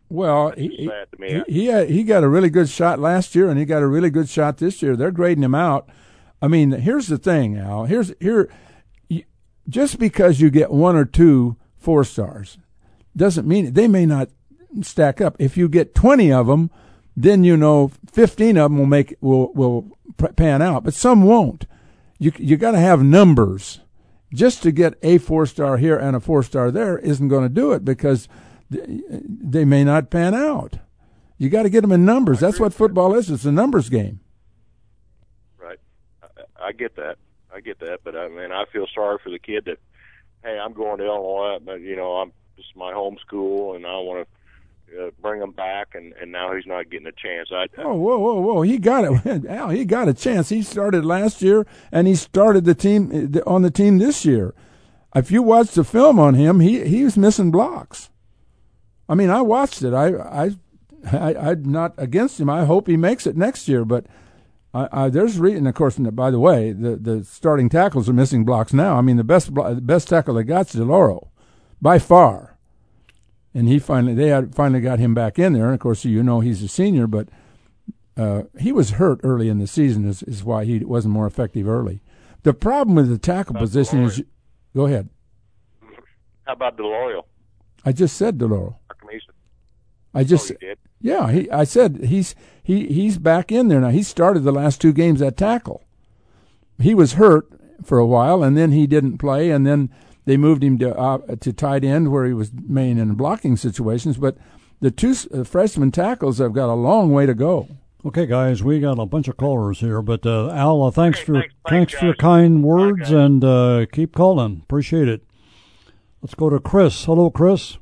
Well, That's he, sad to me. he he had, he got a really good shot last year, and he got a really good shot this year. They're grading him out. I mean, here's the thing, Al. Here's here, just because you get one or two four stars doesn't mean they may not stack up. If you get twenty of them, then you know fifteen of them will make will will pan out, but some won't. You you got to have numbers. Just to get a four star here and a four star there isn't going to do it because they may not pan out. You got to get them in numbers. That's what football is. It's a numbers game. Right. I, I get that. I get that. But I mean, I feel sorry for the kid that, hey, I'm going to Illinois, but you know, I'm this is my home school, and I want to uh, bring him back, and, and now he's not getting a chance. I, oh, whoa, whoa, whoa! He got it, Al. He got a chance. He started last year, and he started the team on the team this year. If you watch the film on him, he he was missing blocks. I mean, I watched it. I I, I I'm not against him. I hope he makes it next year. But I, I there's reason, of course. By the way, the, the starting tackles are missing blocks now. I mean, the best the best tackle they got's DeLauro, by far. And he finally they had finally got him back in there. And of course, you know he's a senior, but uh, he was hurt early in the season. Is is why he wasn't more effective early. The problem with the tackle That's position DeLauro. is. Go ahead. How about DeLoreal? I just said DeLauro. I just oh, you did? yeah. He I said he's he he's back in there now. He started the last two games at tackle. He was hurt for a while, and then he didn't play, and then they moved him to uh, to tight end where he was main in blocking situations. But the two uh, freshman tackles have got a long way to go. Okay, guys, we got a bunch of callers here, but uh, Al, uh, thanks okay, for thanks, thanks, thanks for your guys. kind words, Bye, and uh, keep calling. Appreciate it. Let's go to Chris. Hello, Chris.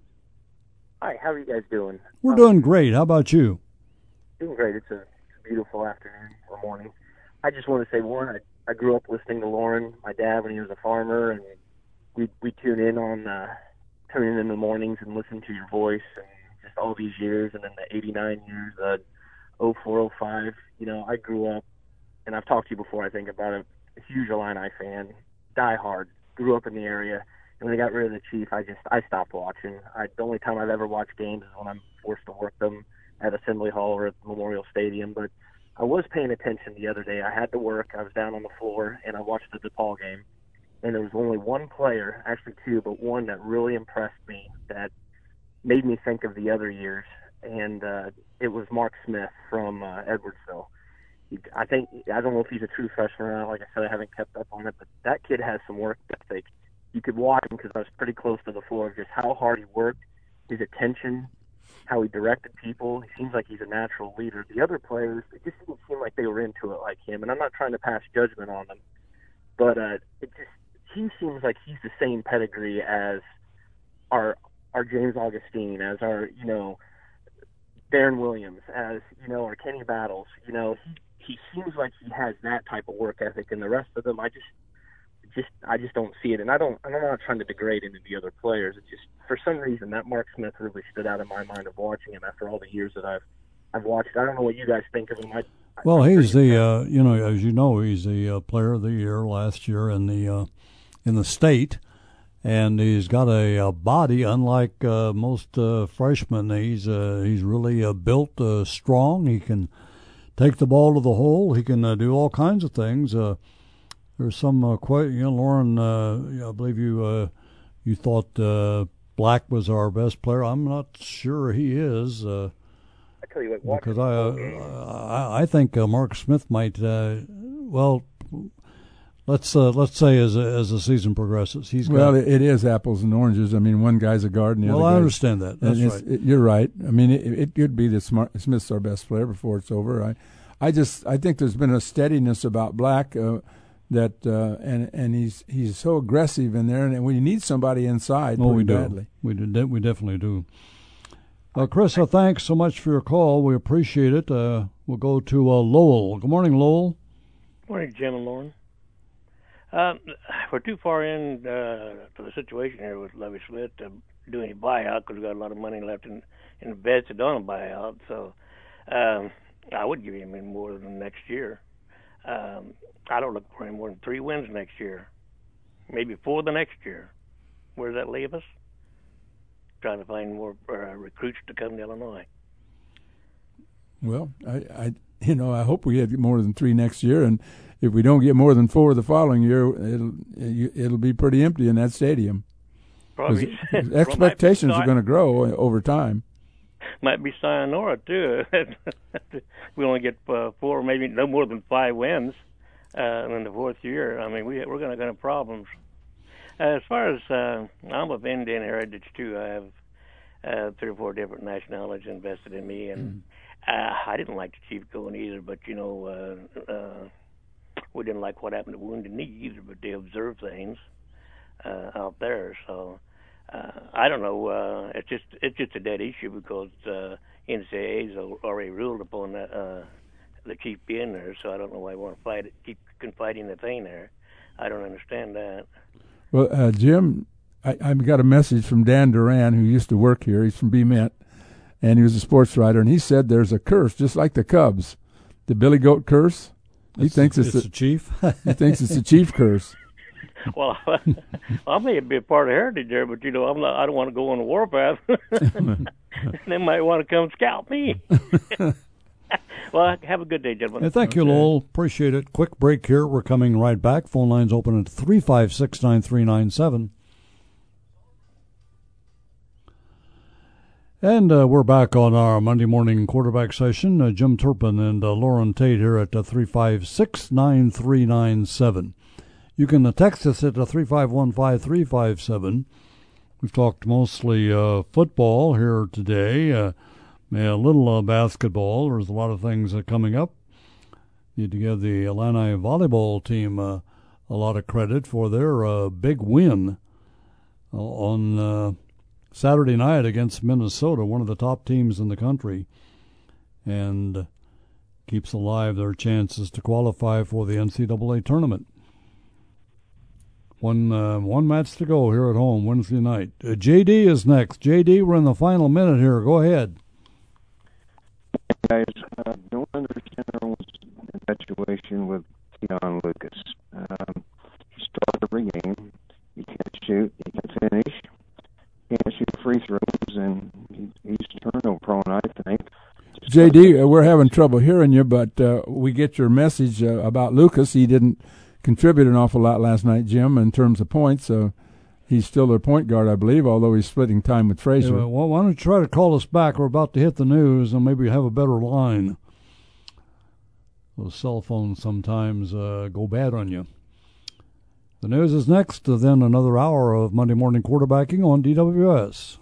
Hi, how are you guys doing? We're um, doing great. How about you? Doing great. It's a, it's a beautiful afternoon or morning. I just want to say, one, I, I grew up listening to Lauren, my dad, when he was a farmer, and we we tune in on uh, tune in in the mornings and listen to your voice, and just all these years, and then the eighty-nine years, uh, oh four, oh five. You know, I grew up, and I've talked to you before, I think, about a, a huge Illini fan, die hard, grew up in the area. And when they got rid of the Chief, I just I stopped watching. I, the only time I've ever watched games is when I'm forced to work them at Assembly Hall or at Memorial Stadium. But I was paying attention the other day. I had to work. I was down on the floor, and I watched the DePaul game. And there was only one player, actually two, but one that really impressed me, that made me think of the other years. And uh, it was Mark Smith from uh, Edwardsville. He, I think I don't know if he's a true freshman or not. Like I said, I haven't kept up on it, but that kid has some work ethic. You could watch him because I was pretty close to the floor, just how hard he worked, his attention, how he directed people. He seems like he's a natural leader. The other players, it just didn't seem like they were into it like him. And I'm not trying to pass judgment on them, but uh, it just he seems like he's the same pedigree as our our James Augustine, as our you know Darren Williams, as you know our Kenny Battles. You know he he seems like he has that type of work ethic, and the rest of them, I just. Just I just don't see it, and I don't. I'm not trying to degrade any of the other players. It's just for some reason that Mark Smith really stood out in my mind of watching him after all the years that I've I've watched. I don't know what you guys think of him. I, Well, I, he's the uh, you know as you know he's the uh, player of the year last year in the uh, in the state, and he's got a, a body unlike uh, most uh, freshmen. He's uh, he's really uh, built uh, strong. He can take the ball to the hole. He can uh, do all kinds of things. Uh, There's some, uh, quite, you know, Lauren, uh, I believe you uh, you thought uh, Black was our best player. I'm not sure he is. Uh, I tell you what, because I, uh, I I think uh, Mark Smith might. Uh, well, let's uh, let's say as as the season progresses, he's well. got, It is apples and oranges. I mean, one guy's a guard, and the well, other. I guy's, understand that. That's right. It, you're right. I mean, it, it could be that Smart, Smith's our best player before it's over. I, I just I think there's been a steadiness about Black. Uh, That uh, and and he's he's so aggressive in there, and we need somebody inside. Oh, we do. Badly. We do. De- we definitely do. Uh, Chris, uh, thanks so much for your call. We appreciate it. Uh, we'll go to uh, Lowell. Good morning, Lowell. Morning, Jim and Lauren. Um, we're too far in uh, to the situation here with Lovie Smith to do any buyout because we've got a lot of money left in in the beds to do a buyout. So um, I would give him more than next year. Um, I don't look for any more than three wins next year, maybe four the next year. Where does that leave us? trying to find more uh, recruits to come to Illinois. Well, I, I, you know, I hope we get more than three next year, and if we don't get more than four the following year, it'll it'll be pretty empty in that stadium. Probably expectations are going to grow over time. Might be sayonara too. We only get uh, four, maybe no more than five wins uh, in the fourth year. I mean, we we're going to have problems. Uh, as far as uh, I'm of Indian heritage too. I have uh, three or four different nationalities invested in me, and mm. uh, I didn't like the Chief going either. But you know, uh, uh, we didn't like what happened to Wounded Knee either. But they observed things uh, out there, so. Uh, I don't know. Uh, it's just it's just a dead issue because uh, N C A A's already ruled upon that, uh, the Chief being there. So I don't know why I want to fight it, keep confiding the thing there. I don't understand that. Well, uh, Jim, I, I've got a message from Dan Duran, who used to work here. He's from B M E T, and he was a sports writer. And he said there's a curse, just like the Cubs, the Billy Goat curse. He it's, thinks it's, it's the Chief. He thinks it's the Chief curse. Well, I may be a part of heritage there, but you know, I'm not. I don't want to go on the warpath. They might want to come scout me. Well, have a good day, gentlemen. Hey, thank you, Lowell. Appreciate it. Quick break here. We're coming right back. Phone lines open at three five six, nine three nine seven. And uh, we're back on our Monday morning quarterback session. Uh, Jim Turpin and uh, Lauren Tate here at uh, three five six, nine three nine seven. You can uh, text us at uh, three five one, five three five seven. We've talked mostly uh, football here today, uh, a little uh, basketball. There's a lot of things uh, coming up. Need to give the Illini volleyball team uh, a lot of credit for their uh, big win uh, on uh, Saturday night against Minnesota, one of the top teams in the country, and keeps alive their chances to qualify for the N C double A tournament. One uh, one match to go here at home Wednesday night. Uh, J D is next. J D, we're in the final minute here. Go ahead. Guys, uh, don't understand everyone's infatuation with Keon Lucas. Um, he started every game. He can't shoot. He can't finish. He can't shoot free throws, and he, he's turnover prone, I think. J D, uh, we're having trouble hearing you, but uh, we get your message uh, about Lucas. He didn't contribute an awful lot last night, Jim, in terms of points. So he's still their point guard, I believe, although he's splitting time with Frazier. Yeah, well, why don't you try to call us back? We're about to hit the news, and maybe have a better line. Those cell phones sometimes uh, go bad on you. The news is next, uh, then another hour of Monday morning quarterbacking on D W S.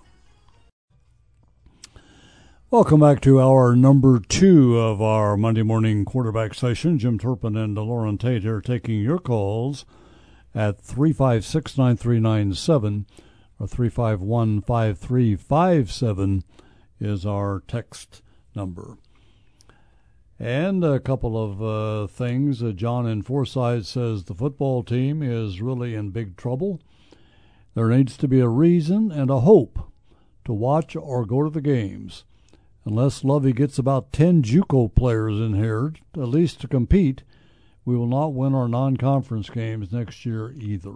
Welcome back to our number two of our Monday morning quarterback session. Jim Turpin and Lauren Tate here taking your calls at three five six, nine three nine seven or three five one, five three five seven is our text number. And a couple of uh, things. Uh, John in Forsyth says the football team is really in big trouble. There needs to be a reason and a hope to watch or go to the games. Unless Lovey gets about ten JUCO players in here, at least to compete, we will not win our non-conference games next year either.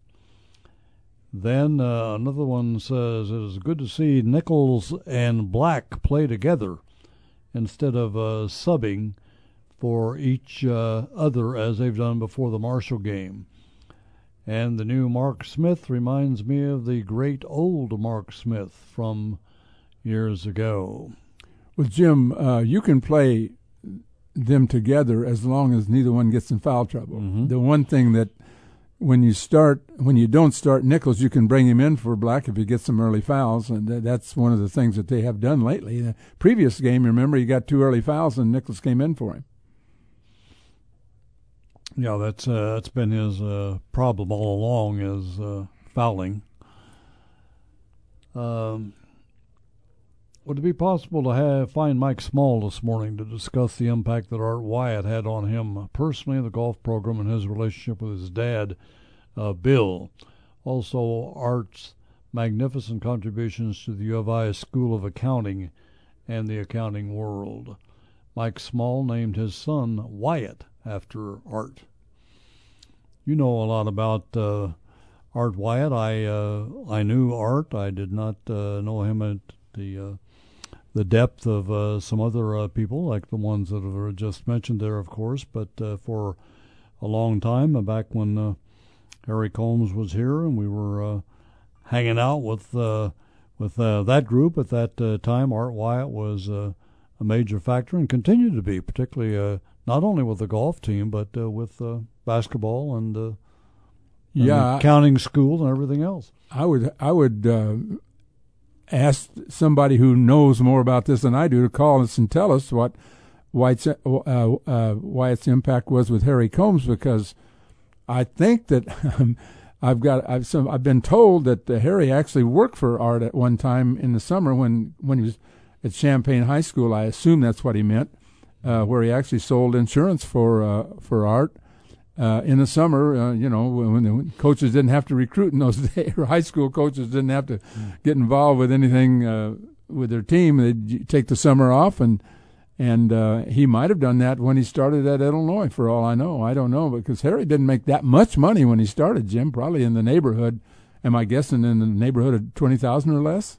Then uh, another one says it is good to see Nichols and Black play together instead of uh, subbing for each uh, other as they've done before the Marshall game. And the new Mark Smith reminds me of the great old Mark Smith from years ago. Well, Jim, uh, you can play them together as long as neither one gets in foul trouble. Mm-hmm. The one thing that when you start, when you don't start Nichols, you can bring him in for Black if he gets some early fouls, and th- that's one of the things that they have done lately. The previous game, remember, he got two early fouls, and Nichols came in for him. Yeah, that's uh, that's been his uh, problem all along, is uh, fouling. Um. Would it be possible to have find Mike Small this morning to discuss the impact that Art Wyatt had on him personally in the golf program and his relationship with his dad, uh, Bill? Also, Art's magnificent contributions to the U of I School of Accounting and the accounting world. Mike Small named his son Wyatt after Art. You know a lot about uh, Art Wyatt. I uh, I knew Art. I did not uh, know him at the uh, the depth of uh, some other uh, people, like the ones that were just mentioned there, of course. But uh, for a long time, uh, back when uh, Harry Combs was here, and we were uh, hanging out with uh, with uh, that group at that uh, time, Art Wyatt was uh, a major factor and continued to be, particularly uh, not only with the golf team, but uh, with uh, basketball and uh, yeah, and counting school and everything else. I would I would uh, ask somebody who knows more about this than I do to call us and tell us what Wyatt's, uh, uh, Wyatt's impact was with Harry Combs, because I think that um, I've got I've some I've been told that uh, Harry actually worked for Art at one time in the summer when when he was at Champaign High School. I assume that's what he meant, uh, where he actually sold insurance for uh, for Art. Uh, in the summer, uh, you know, when the coaches didn't have to recruit in those days, or high school coaches didn't have to mm. get involved with anything uh, with their team. They'd take the summer off, and and uh, he might have done that when he started at Illinois, for all I know. I don't know, because Harry didn't make that much money when he started, Jim, probably in the neighborhood, am I guessing, in the neighborhood of twenty thousand or less?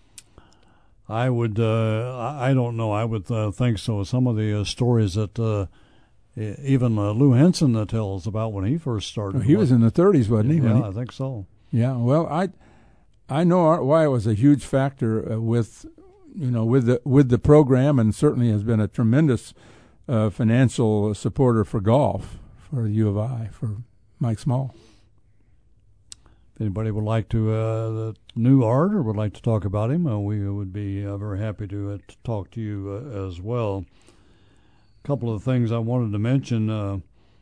I would, uh, I don't know, I would uh, think so. Some of the uh, stories that uh, even uh, Lou Henson uh, tells about when he first started. Oh, he was in the thirties, wasn't he? Yeah, he? I think so. Yeah, well, I I know Art Wyatt was a huge factor uh, with, you know, with the with the program, and certainly has been a tremendous uh, financial supporter for golf, for U of I, for Mike Small. If anybody would like to uh, knew Art or would like to talk about him, uh, we would be uh, very happy to, uh, to talk to you uh, as well. Couple of things I wanted to mention. Uh,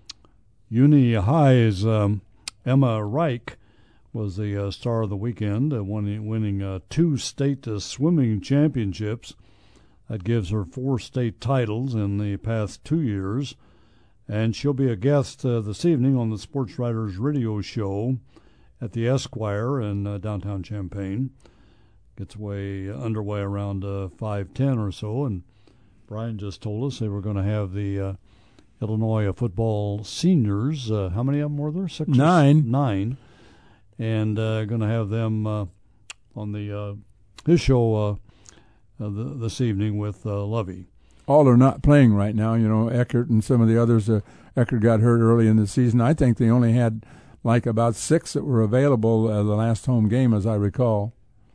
Uni High's um, Emma Reich was the uh, star of the weekend, uh, winning, winning uh, two state uh, swimming championships. That gives her four state titles in the past two years. And she'll be a guest uh, this evening on the Sports Writers Radio Show at the Esquire in uh, downtown Champaign. Gets way underway around uh, five ten or so, and Brian just told us they were going to have the uh, Illinois football seniors. Uh, how many of them were there? Six? Nine. Nine. And uh, going to have them uh, on the uh, his show uh, uh, the, this evening with uh, Lovey. All are not playing right now. You know, Eckert and some of the others. Uh, Eckert got hurt early in the season. I think they only had like about six that were available uh, the last home game, as I recall.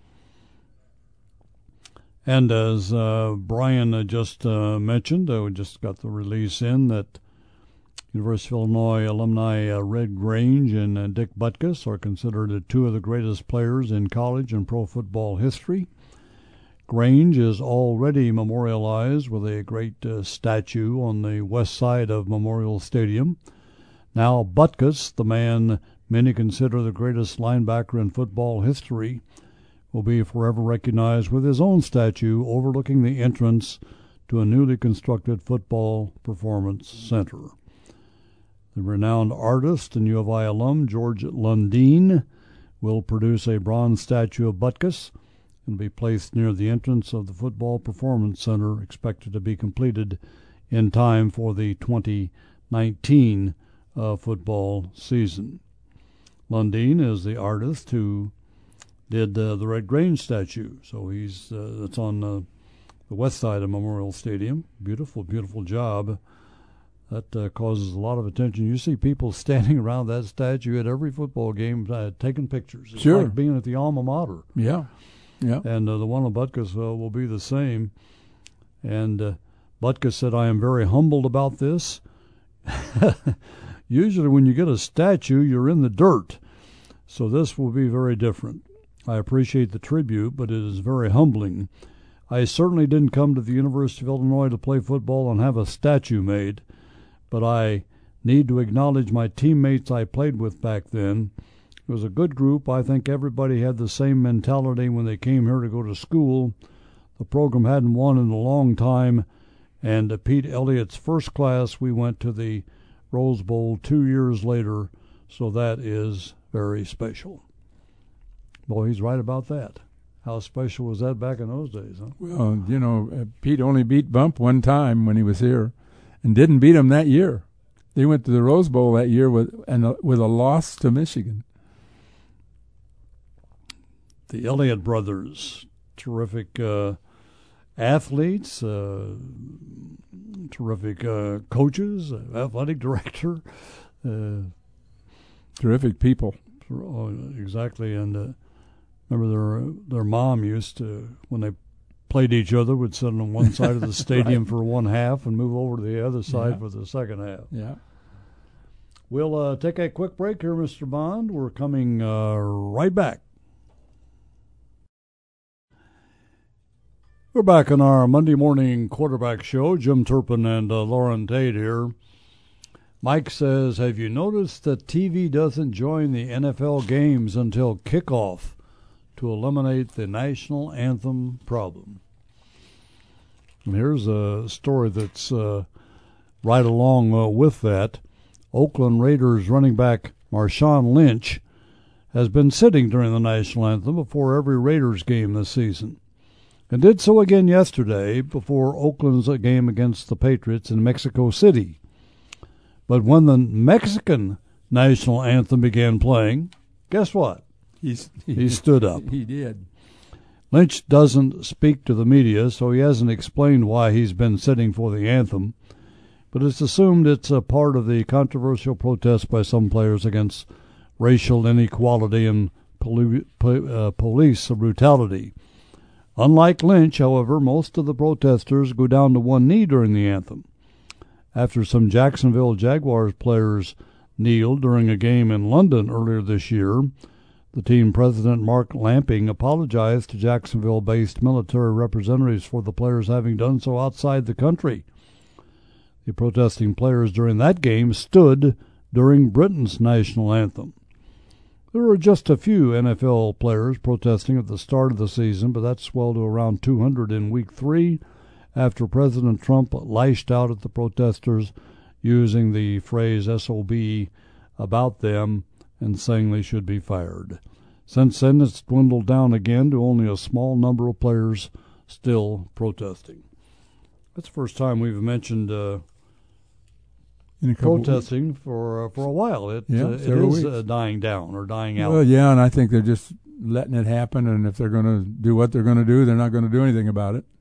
And as uh, Brian uh, just uh, mentioned, uh, we just got the release in that University of Illinois alumni uh, Red Grange and uh, Dick Butkus are considered uh, two of the greatest players in college and pro football history. Grange is already memorialized with a great uh, statue on the west side of Memorial Stadium. Now Butkus, the man many consider the greatest linebacker in football history, will be forever recognized with his own statue overlooking the entrance to a newly constructed football performance center. The renowned artist and U of I alum George Lundeen will produce a bronze statue of Butkus and be placed near the entrance of the football performance center, expected to be completed in time for the twenty nineteen uh, football season. Lundeen is the artist who did uh, the Red Grange statue. So he's uh, it's on uh, the west side of Memorial Stadium. Beautiful, beautiful job. That uh, causes a lot of attention. You see people standing around that statue at every football game uh, taking pictures. It's sure. like being at the alma mater. Yeah, yeah. And uh, the one on Butkus uh, will be the same. And uh, Butkus said, I am very humbled about this. Usually when you get a statue, you're in the dirt. So this will be very different. I appreciate the tribute, but it is very humbling. I certainly didn't come to the University of Illinois to play football and have a statue made, but I need to acknowledge my teammates I played with back then. It was a good group. I think everybody had the same mentality when they came here to go to school. The program hadn't won in a long time, and Pete Elliott's first class, we went to the Rose Bowl two years later, so that is very special. Boy, he's right about that. How special was that back in those days, huh? Well, you know, uh, Pete only beat Bump one time when he was here, and didn't beat him that year. They went to the Rose Bowl that year with and uh, with a loss to Michigan. the Elliott brothers, terrific uh, athletes, uh, terrific uh, coaches, uh, athletic director, uh, terrific people. Oh, exactly, and uh, remember their their mom used to, when they played each other, would sit on one side of the stadium right. for one half and move over to the other side yeah. for the second half. Yeah. We'll uh, take a quick break here, Mister Bond. We're coming uh, right back. We're back on our Monday morning quarterback show. Jim Turpin and uh, Lauren Tate here. Mike says, have you noticed that T V doesn't join the N F L games until kickoff to eliminate the national anthem problem? And here's a story that's uh, right along uh, with that. Oakland Raiders running back Marshawn Lynch has been sitting during the national anthem before every Raiders game this season, and did so again yesterday before Oakland's game against the Patriots in Mexico City. But when the Mexican national anthem began playing, guess what? He's, he, he stood up. He did. Lynch doesn't speak to the media, so he hasn't explained why he's been sitting for the anthem, but it's assumed it's a part of the controversial protest by some players against racial inequality and poli- po- uh, police brutality. Unlike Lynch, however, most of the protesters go down to one knee during the anthem. After some Jacksonville Jaguars players kneeled during a game in London earlier this year, the team president, Mark Lamping, apologized to Jacksonville-based military representatives for the players having done so outside the country. The protesting players during that game stood during Britain's national anthem. There were just a few N F L players protesting at the start of the season, but that swelled to around two hundred in week three after President Trump lashed out at the protesters using the phrase S O B about them and saying they should be fired. Since then, it's dwindled down again to only a small number of players still protesting. That's the first time we've mentioned uh, protesting for uh, for a while. It, yeah, uh, it is uh, dying down or dying out. Well, yeah, and I think they're just letting it happen, and if they're going to do what they're going to do, they're not going to do anything about it.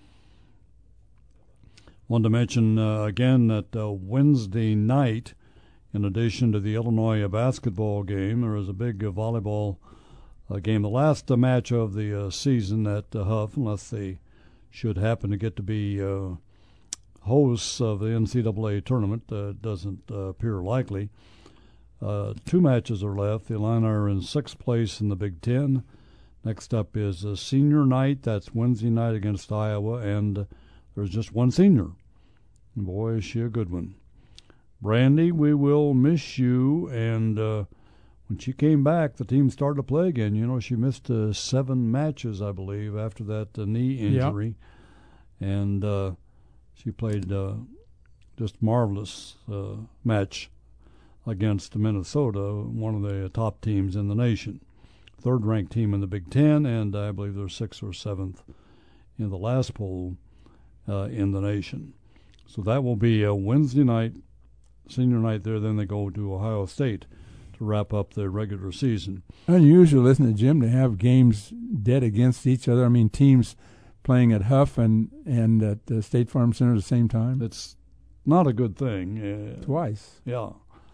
Want to mention uh, again that uh, Wednesday night, in addition to the Illinois basketball game, there was a big uh, volleyball uh, game, the last uh, match of the uh, season at uh, Huff, unless they should happen to get to be uh, hosts of the N C double A tournament. Uh, doesn't uh, appear likely. Uh, two matches are left. The Illini are in sixth place in the Big Ten. Next up is uh, senior night. That's Wednesday night against Iowa, and uh, there's just one senior. Boy, is she a good one. Brandy, we will miss you. And uh, when she came back, the team started to play again. You know, she missed uh, seven matches, I believe, after that uh, knee injury. Yep. And uh, she played uh, just marvelous uh, match against Minnesota, one of the top teams in the nation. Third-ranked team in the Big Ten, and I believe they're sixth or seventh in the last poll uh, in the nation. So that will be a Wednesday night, senior night there. Then they go to Ohio State to wrap up their regular season. Unusual, isn't it, Jim, to have games dead against each other? I mean, teams playing at Huff and, and at the State Farm Center at the same time. It's not a good thing. Uh, Twice. Yeah.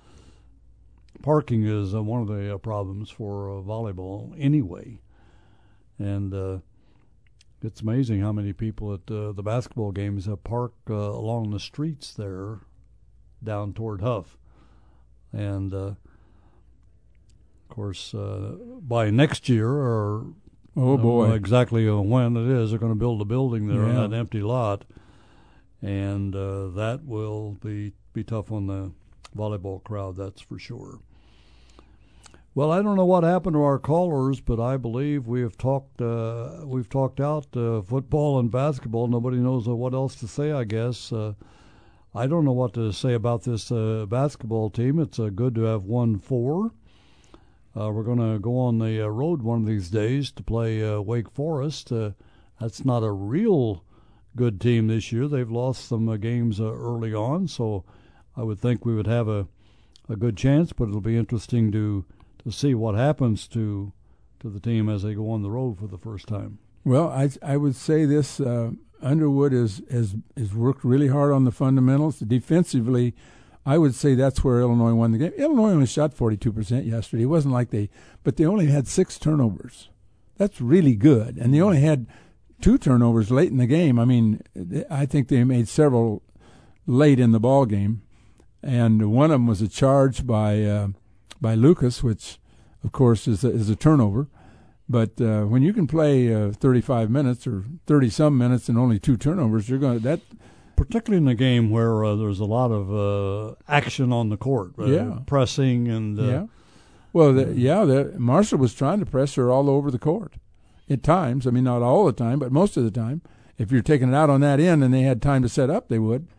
Parking is uh, one of the uh, problems for uh, volleyball anyway. And uh, it's amazing how many people at uh, the basketball games have parked uh, along the streets there down toward Huff. And, uh, of course, uh, by next year, or oh boy, exactly when it is, they're going to build a building there yeah. on that empty lot. And uh, that will be, be tough on the volleyball crowd, that's for sure. Well, I don't know what happened to our callers, but I believe we have talked. Uh, we've talked out uh, football and basketball. Nobody knows uh, what else to say, I guess. Uh, I don't know what to say about this uh, basketball team. It's uh, good to have won four. Uh, we're going to go on the uh, road one of these days to play uh, Wake Forest. Uh, that's not a real good team this year. They've lost some uh, games uh, early on, so I would think we would have a, a good chance, but it'll be interesting to to see what happens to to the team as they go on the road for the first time. Well, I I would say this: uh, Underwood is has has worked really hard on the fundamentals. Defensively, I would say that's where Illinois won the game. Illinois only shot forty-two percent yesterday. It wasn't like they, but they only had six turnovers. That's really good, and they only had two turnovers late in the game. I mean, I think they made several late in the ball game, and one of them was a charge by uh, by Lucas, which, of course, is a, is a turnover. But uh, when you can play uh, thirty-five minutes or thirty-some minutes and only two turnovers, you're going to that. Particularly in a game where uh, there's a lot of uh, action on the court, uh, yeah, pressing and uh, yeah. Well, the, yeah, the, Marshall was trying to press her all over the court at times. I mean, not all the time, but most of the time. If you're taking it out on that end and they had time to set up, they would.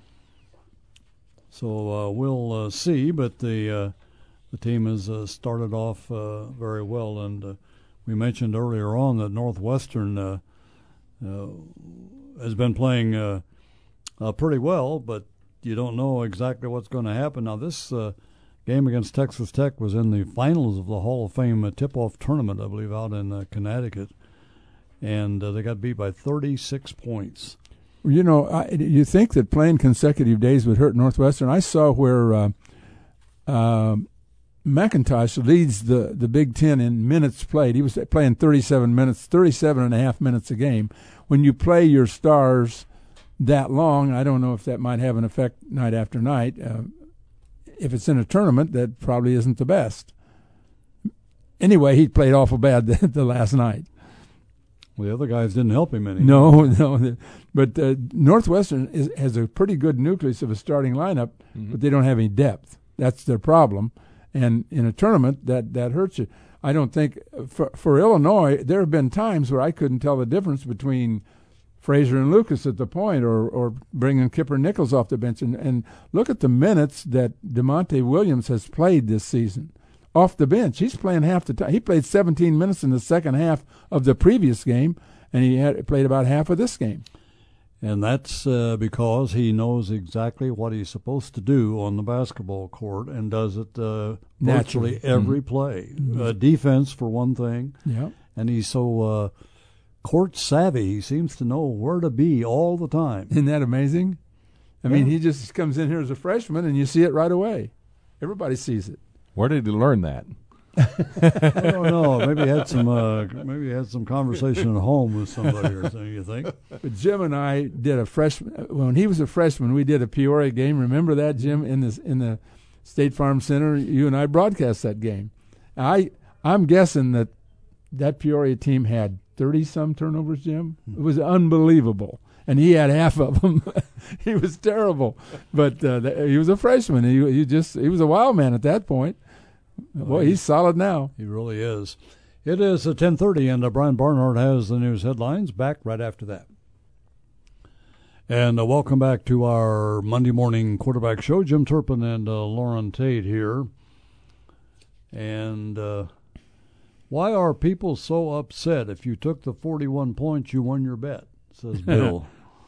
So uh, we'll uh, see, but the uh, the team has uh, started off uh, very well, and uh, we mentioned earlier on that Northwestern uh, uh, has been playing uh, uh, pretty well, but you don't know exactly what's going to happen. Now, this uh, game against Texas Tech was in the finals of the Hall of Fame uh, tip-off tournament, I believe, out in uh, Connecticut, and uh, they got beat by thirty-six points. You know, I, you think that playing consecutive days would hurt Northwestern. I saw where uh, uh, McIntosh leads the, the Big Ten in minutes played. He was playing thirty-seven minutes, thirty-seven and a half minutes a game. When you play your stars that long, I don't know if that might have an effect night after night. Uh, if it's in a tournament, that probably isn't the best. Anyway, he played awful bad the, the last night. Well, the other guys didn't help him any. No, no. But uh, Northwestern is, has a pretty good nucleus of a starting lineup, mm-hmm. but they don't have any depth. That's their problem. And in a tournament, that, that hurts you. I don't think for, for Illinois, there have been times where I couldn't tell the difference between Frazier and Lucas at the point, or, or bringing Kipper Nichols off the bench. And, and look at the minutes that DeMonte Williams has played this season. Off the bench, he's playing half the time. He played seventeen minutes in the second half of the previous game, and he had played about half of this game. And that's uh, because he knows exactly what he's supposed to do on the basketball court and does it uh, virtually every mm-hmm. play. Mm-hmm. Uh, defense, for one thing. Yeah. And he's so uh, court savvy. He seems to know where to be all the time. Isn't that amazing? I yeah. mean, he just comes in here as a freshman, and you see it right away. Everybody sees it. Where did he learn that? I don't know. Maybe he had some. Uh, maybe he had some conversation at home with somebody or something. You think? But Jim and I did a freshman. When he was a freshman, we did a Peoria game. Remember that, Jim? In the in the State Farm Center, you and I broadcast that game. I I'm guessing that that Peoria team had thirty some turnovers. Jim, it was unbelievable. And he had half of them. He was terrible, but uh, the, he was a freshman. He, he just he was a wild man at that point. Boy, well, he's solid now. He really is. It is at ten thirty, and uh, Brian Barnhart has the news headlines. Back right after that. And uh, welcome back to our Monday morning quarterback show. Jim Turpin and uh, Lauren Tate here. And uh, why are people so upset? If you took the forty-one points, you won your bet, says Bill.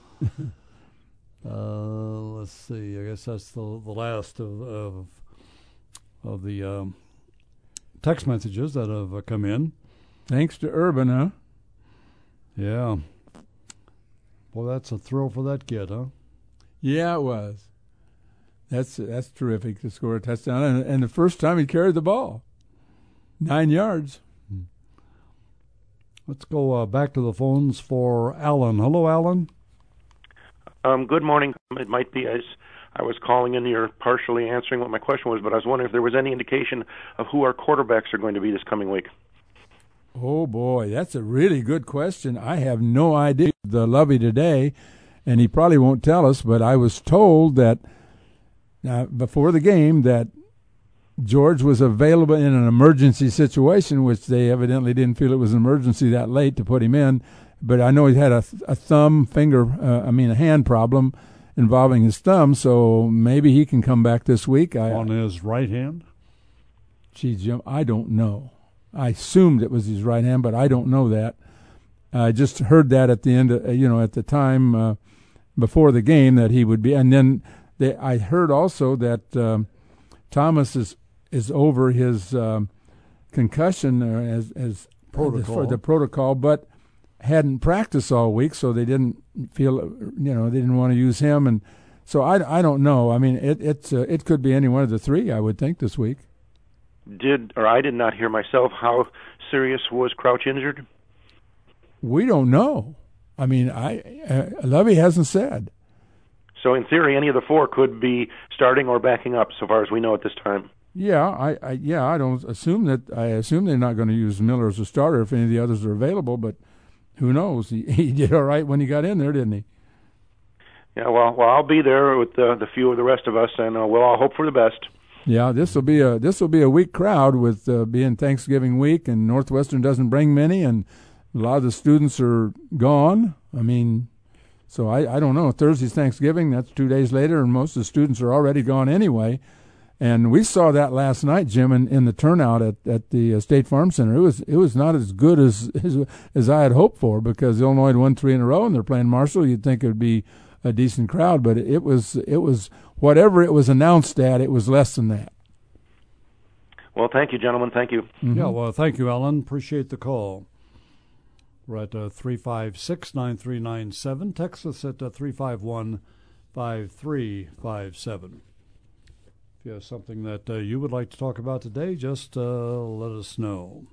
uh, let's see. I guess that's the the last of of, of the um, text messages that have uh, come in. Thanks to Urban, huh? Yeah. Well, that's a thrill for that kid, huh? Yeah, it was. That's that's terrific to score a touchdown, and, and the first time he carried the ball, nine yards. Let's go uh, back to the phones for Alan. Hello, Alan. Um, good morning. It might be as I was calling in, you're partially answering what my question was, but I was wondering if there was any indication of who our quarterbacks are going to be this coming week. Oh, boy, that's a really good question. I have no idea. The Lovey today, and he probably won't tell us, but I was told that uh, before the game that George was available in an emergency situation, which they evidently didn't feel it was an emergency that late to put him in. But I know he had a, a thumb, finger, uh, I mean a hand problem involving his thumb, so maybe he can come back this week. I, On his right hand? Gee, Jim, I don't know. I assumed it was his right hand, but I don't know that. I just heard that at the end, of, you know, at the time uh, before the game that he would be. And then they, I heard also that um, Thomas is is over his um, concussion uh, as as protocol. for the protocol, but hadn't practiced all week, so they didn't feel you know they didn't want to use him, and so I, I don't know. I mean, it it's uh, it could be any one of the three, I would think, this week. Did or I did not hear myself. How serious was Crouch injured? We don't know. I mean, I uh, Levy hasn't said. So in theory, any of the four could be starting or backing up, so far as we know at this time. Yeah, I, I yeah I don't assume that. I assume they're not going to use Miller as a starter if any of the others are available. But who knows? He he did all right when he got in there, didn't he? Yeah. Well, well, I'll be there with the the few of the rest of us, and uh, we'll all hope for the best. Yeah, this will be a this will be a weak crowd with uh, being Thanksgiving week, and Northwestern doesn't bring many, and a lot of the students are gone. I mean, so I, I don't know. Thursday's Thanksgiving. That's two days later, and most of the students are already gone anyway. And we saw that last night, Jim, in, in the turnout at, at the uh, State Farm Center. It was it was not as good as, as as I had hoped for, because Illinois had won three in a row, and they're playing Marshall. You'd think it would be a decent crowd, but it was it was whatever it was announced at. It was less than that. Well, thank you, gentlemen. Thank you. Mm-hmm. Yeah, well, thank you, Alan. Appreciate the call. We're at uh, three five six, nine three nine seven. Text us at uh, three five one, five three five seven. If you have something that uh, you would like to talk about today, just uh, let us know.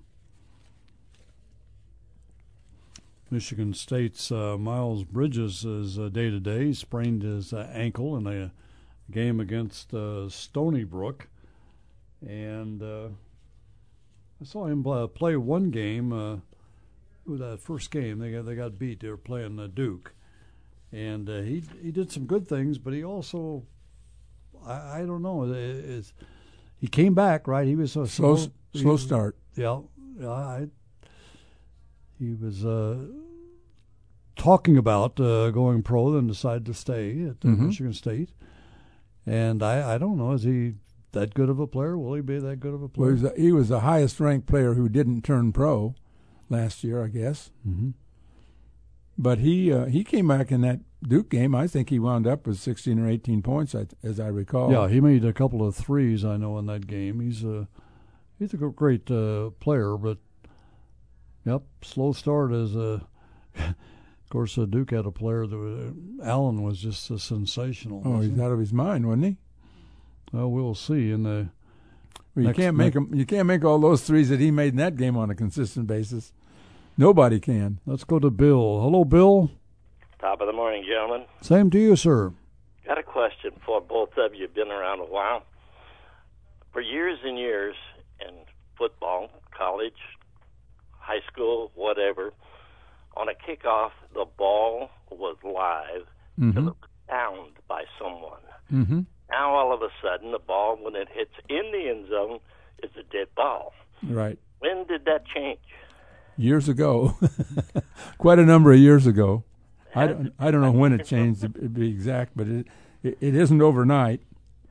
Michigan State's uh, Miles Bridges is uh, day-to-day. He sprained his uh, ankle in a game against uh, Stony Brook. And uh, I saw him uh, play one game. Uh, that first game, they got they got beat. They were playing uh, Duke, and uh, he he did some good things, but he also, I, I don't know, it's, he came back right. He was a slow slow, slow he, start. Yeah, yeah. I, he was uh, talking about uh, going pro, then decided to stay at uh, Mm-hmm. Michigan State, and I I don't know, is he that good of a player? Will he be that good of a player? Well, he, was the, he was the highest ranked player who didn't turn pro last year, I guess. Mm-hmm. But he uh, he came back in that Duke game. I think he wound up with sixteen or eighteen points, as I recall. Yeah, he made a couple of threes, I know, in that game. He's a he's a great uh, player, but yep, slow start as a. Of course, uh, Duke had a player that was, Allen was just a sensational. Oh, he's he? out of his mind, wasn't he? Well, we'll see in the. Well, you next, can't make him. You can't make all those threes that he made in that game on a consistent basis. Nobody can. Let's go to Bill. Hello, Bill. Top of the morning, gentlemen. Same to you, sir. Got a question for both of you. Been around a while. For years and years in football, college, high school, whatever, on a kickoff, the ball was live mm-hmm. till it was downed by someone. Mm-hmm. Now, all of a sudden, the ball, when it hits in the end zone, is a dead ball. Right. When did that change? Years ago. Quite a number of years ago. I don't, I don't know when it changed, to be exact, but it, it it isn't overnight.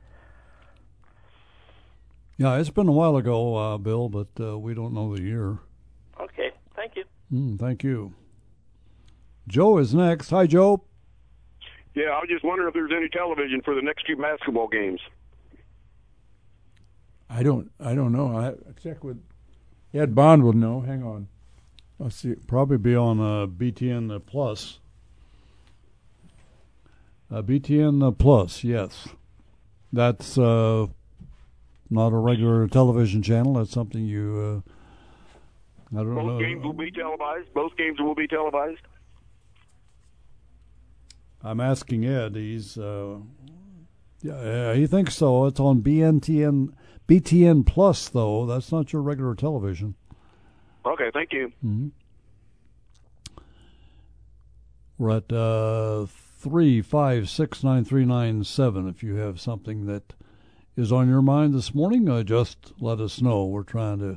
Yeah, it's been a while ago, uh, Bill, but uh, we don't know the year. Okay, thank you. Mm, thank you. Joe is next. Hi, Joe. Yeah, I was just wondering if there's any television for the next two basketball games. I don't I don't know. I check with Ed Bond will know. Hang on. Let's see. Probably be on uh, B T N Plus. Uh, B T N Plus, yes. That's uh, not a regular television channel. That's something you. Uh, I don't Both know. Both games will be televised. Both games will be televised. I'm asking Ed. He's, uh, yeah, he thinks so. It's on B N T N, B T N Plus, though. That's not your regular television. Okay, thank you. Mm-hmm. We're at uh, three five six nine three nine seven. If you have something that is on your mind this morning, uh, just let us know. We're trying to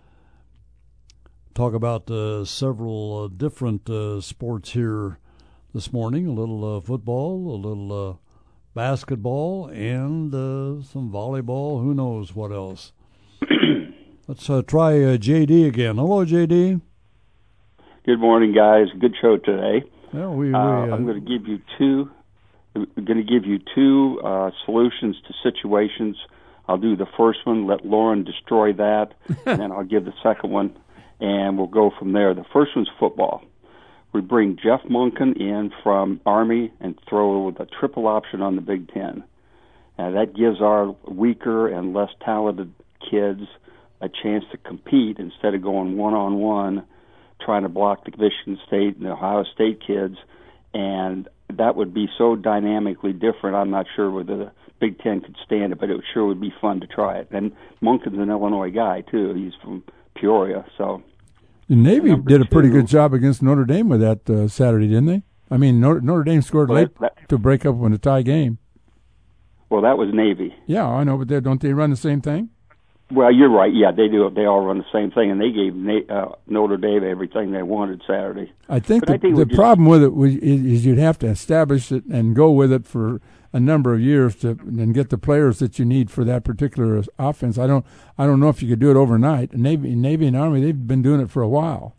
talk about uh, several uh, different uh, sports here this morning, a little uh, football, a little uh, basketball, and uh, some volleyball. Who knows what else? Let's uh, try uh, J D again. Hello, J D. Good morning, guys. Good show today. Yeah, we, we, uh, uh, I'm going to give you two. I'm going to give you two uh, solutions to situations I'll do the first one, let Lauren destroy that, and then I'll give the second one, and we'll go from there. The first one's football. We bring Jeff Monken in from Army and throw the triple option on the Big Ten. Now, that gives our weaker and less talented kids a chance to compete instead of going one-on-one, trying to block the Michigan State and the Ohio State kids. And that would be so dynamically different, I'm not sure whether the Big Ten could stand it, but it sure would be fun to try it. And Monken's an Illinois guy, too. He's from Peoria, so... The Navy Number did a pretty two. good job against Notre Dame with that uh, Saturday, didn't they? I mean, Notre, Notre Dame scored Well, late that- to break up in a tie game. Well, that was Navy. Yeah, I know, but they, don't they run the same thing? Well, you're right. Yeah, they do. They all run the same thing, and they gave Na- uh, Notre Dame everything they wanted Saturday. I think But I the, think the we just- problem with it was, is, is you'd have to establish it and go with it for a number of years to and get the players that you need for that particular offense. I don't I don't know if you could do it overnight. Navy, Navy and Army, they've been doing it for a while.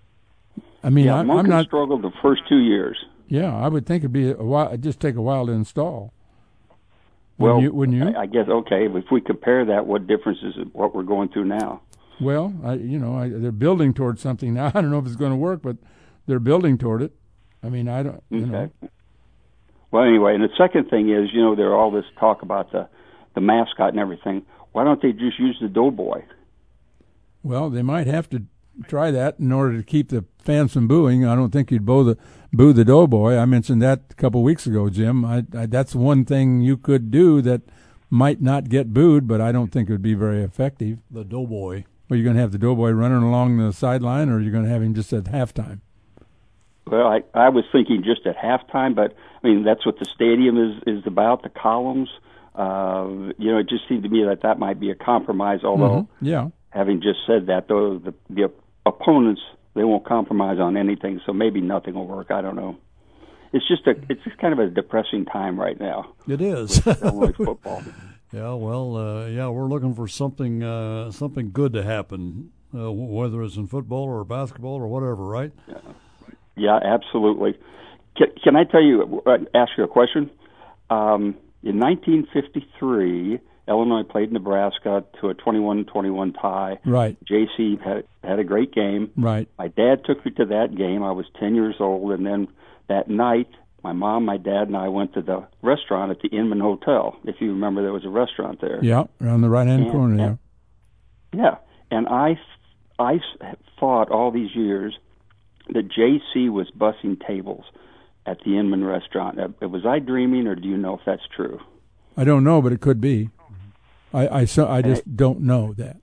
I mean, yeah, I'm, Monken I'm not. struggled the first two years. Yeah, I would think it'd be a while. It'd just take a while to install. Well, Wouldn't you? Wouldn't you? I, I guess okay. If we compare that, what difference is it what we're going through now? Well, I, you know, I, they're building towards something now. I don't know if it's going to work, but they're building toward it. I mean, I don't. You know. Okay. Well, anyway, and the second thing is, you know, there's all this talk about the the mascot and everything. Why don't they just use the Doughboy? Well, they might have to try that in order to keep the fans from booing. I don't think you'd boo the boo the Doughboy. I mentioned that a couple of weeks ago, Jim. I, I, that's one thing you could do that might not get booed, but I don't think it would be very effective. The Doughboy. Well, you're going to have the Doughboy running along the sideline, or you're going to have him just at halftime? Well, I, I was thinking just at halftime, but I mean that's what the stadium is is about. The columns, uh, you know, it just seemed to me that that might be a compromise. Although, Mm-hmm. Yeah, having just said that, though, the, the opponents they won't compromise on anything, so maybe nothing will work. I don't know. It's just a it's just kind of a depressing time right now. It is. with Illinois football. Yeah, well, uh, yeah, we're looking for something uh, something good to happen, uh, whether it's in football or basketball or whatever, right? Yeah. Yeah, absolutely. Can, can I tell you, uh, ask you a question? Um, in nineteen fifty-three, Illinois played Nebraska to a twenty-one twenty-one tie. Right. J C had, had a great game. Right. My dad took me to that game. I was ten years old, and then that night, my mom, my dad, and I went to the restaurant at the Inman Hotel. If you remember, there was a restaurant there. Yeah, around the right-hand And- corner, yeah. and- Yeah, and I, I thought all these years that J C was bussing tables at the Inman restaurant. Uh, Was I dreaming, or do you know if that's true? I don't know, but it could be. I I, so, I just don't know that.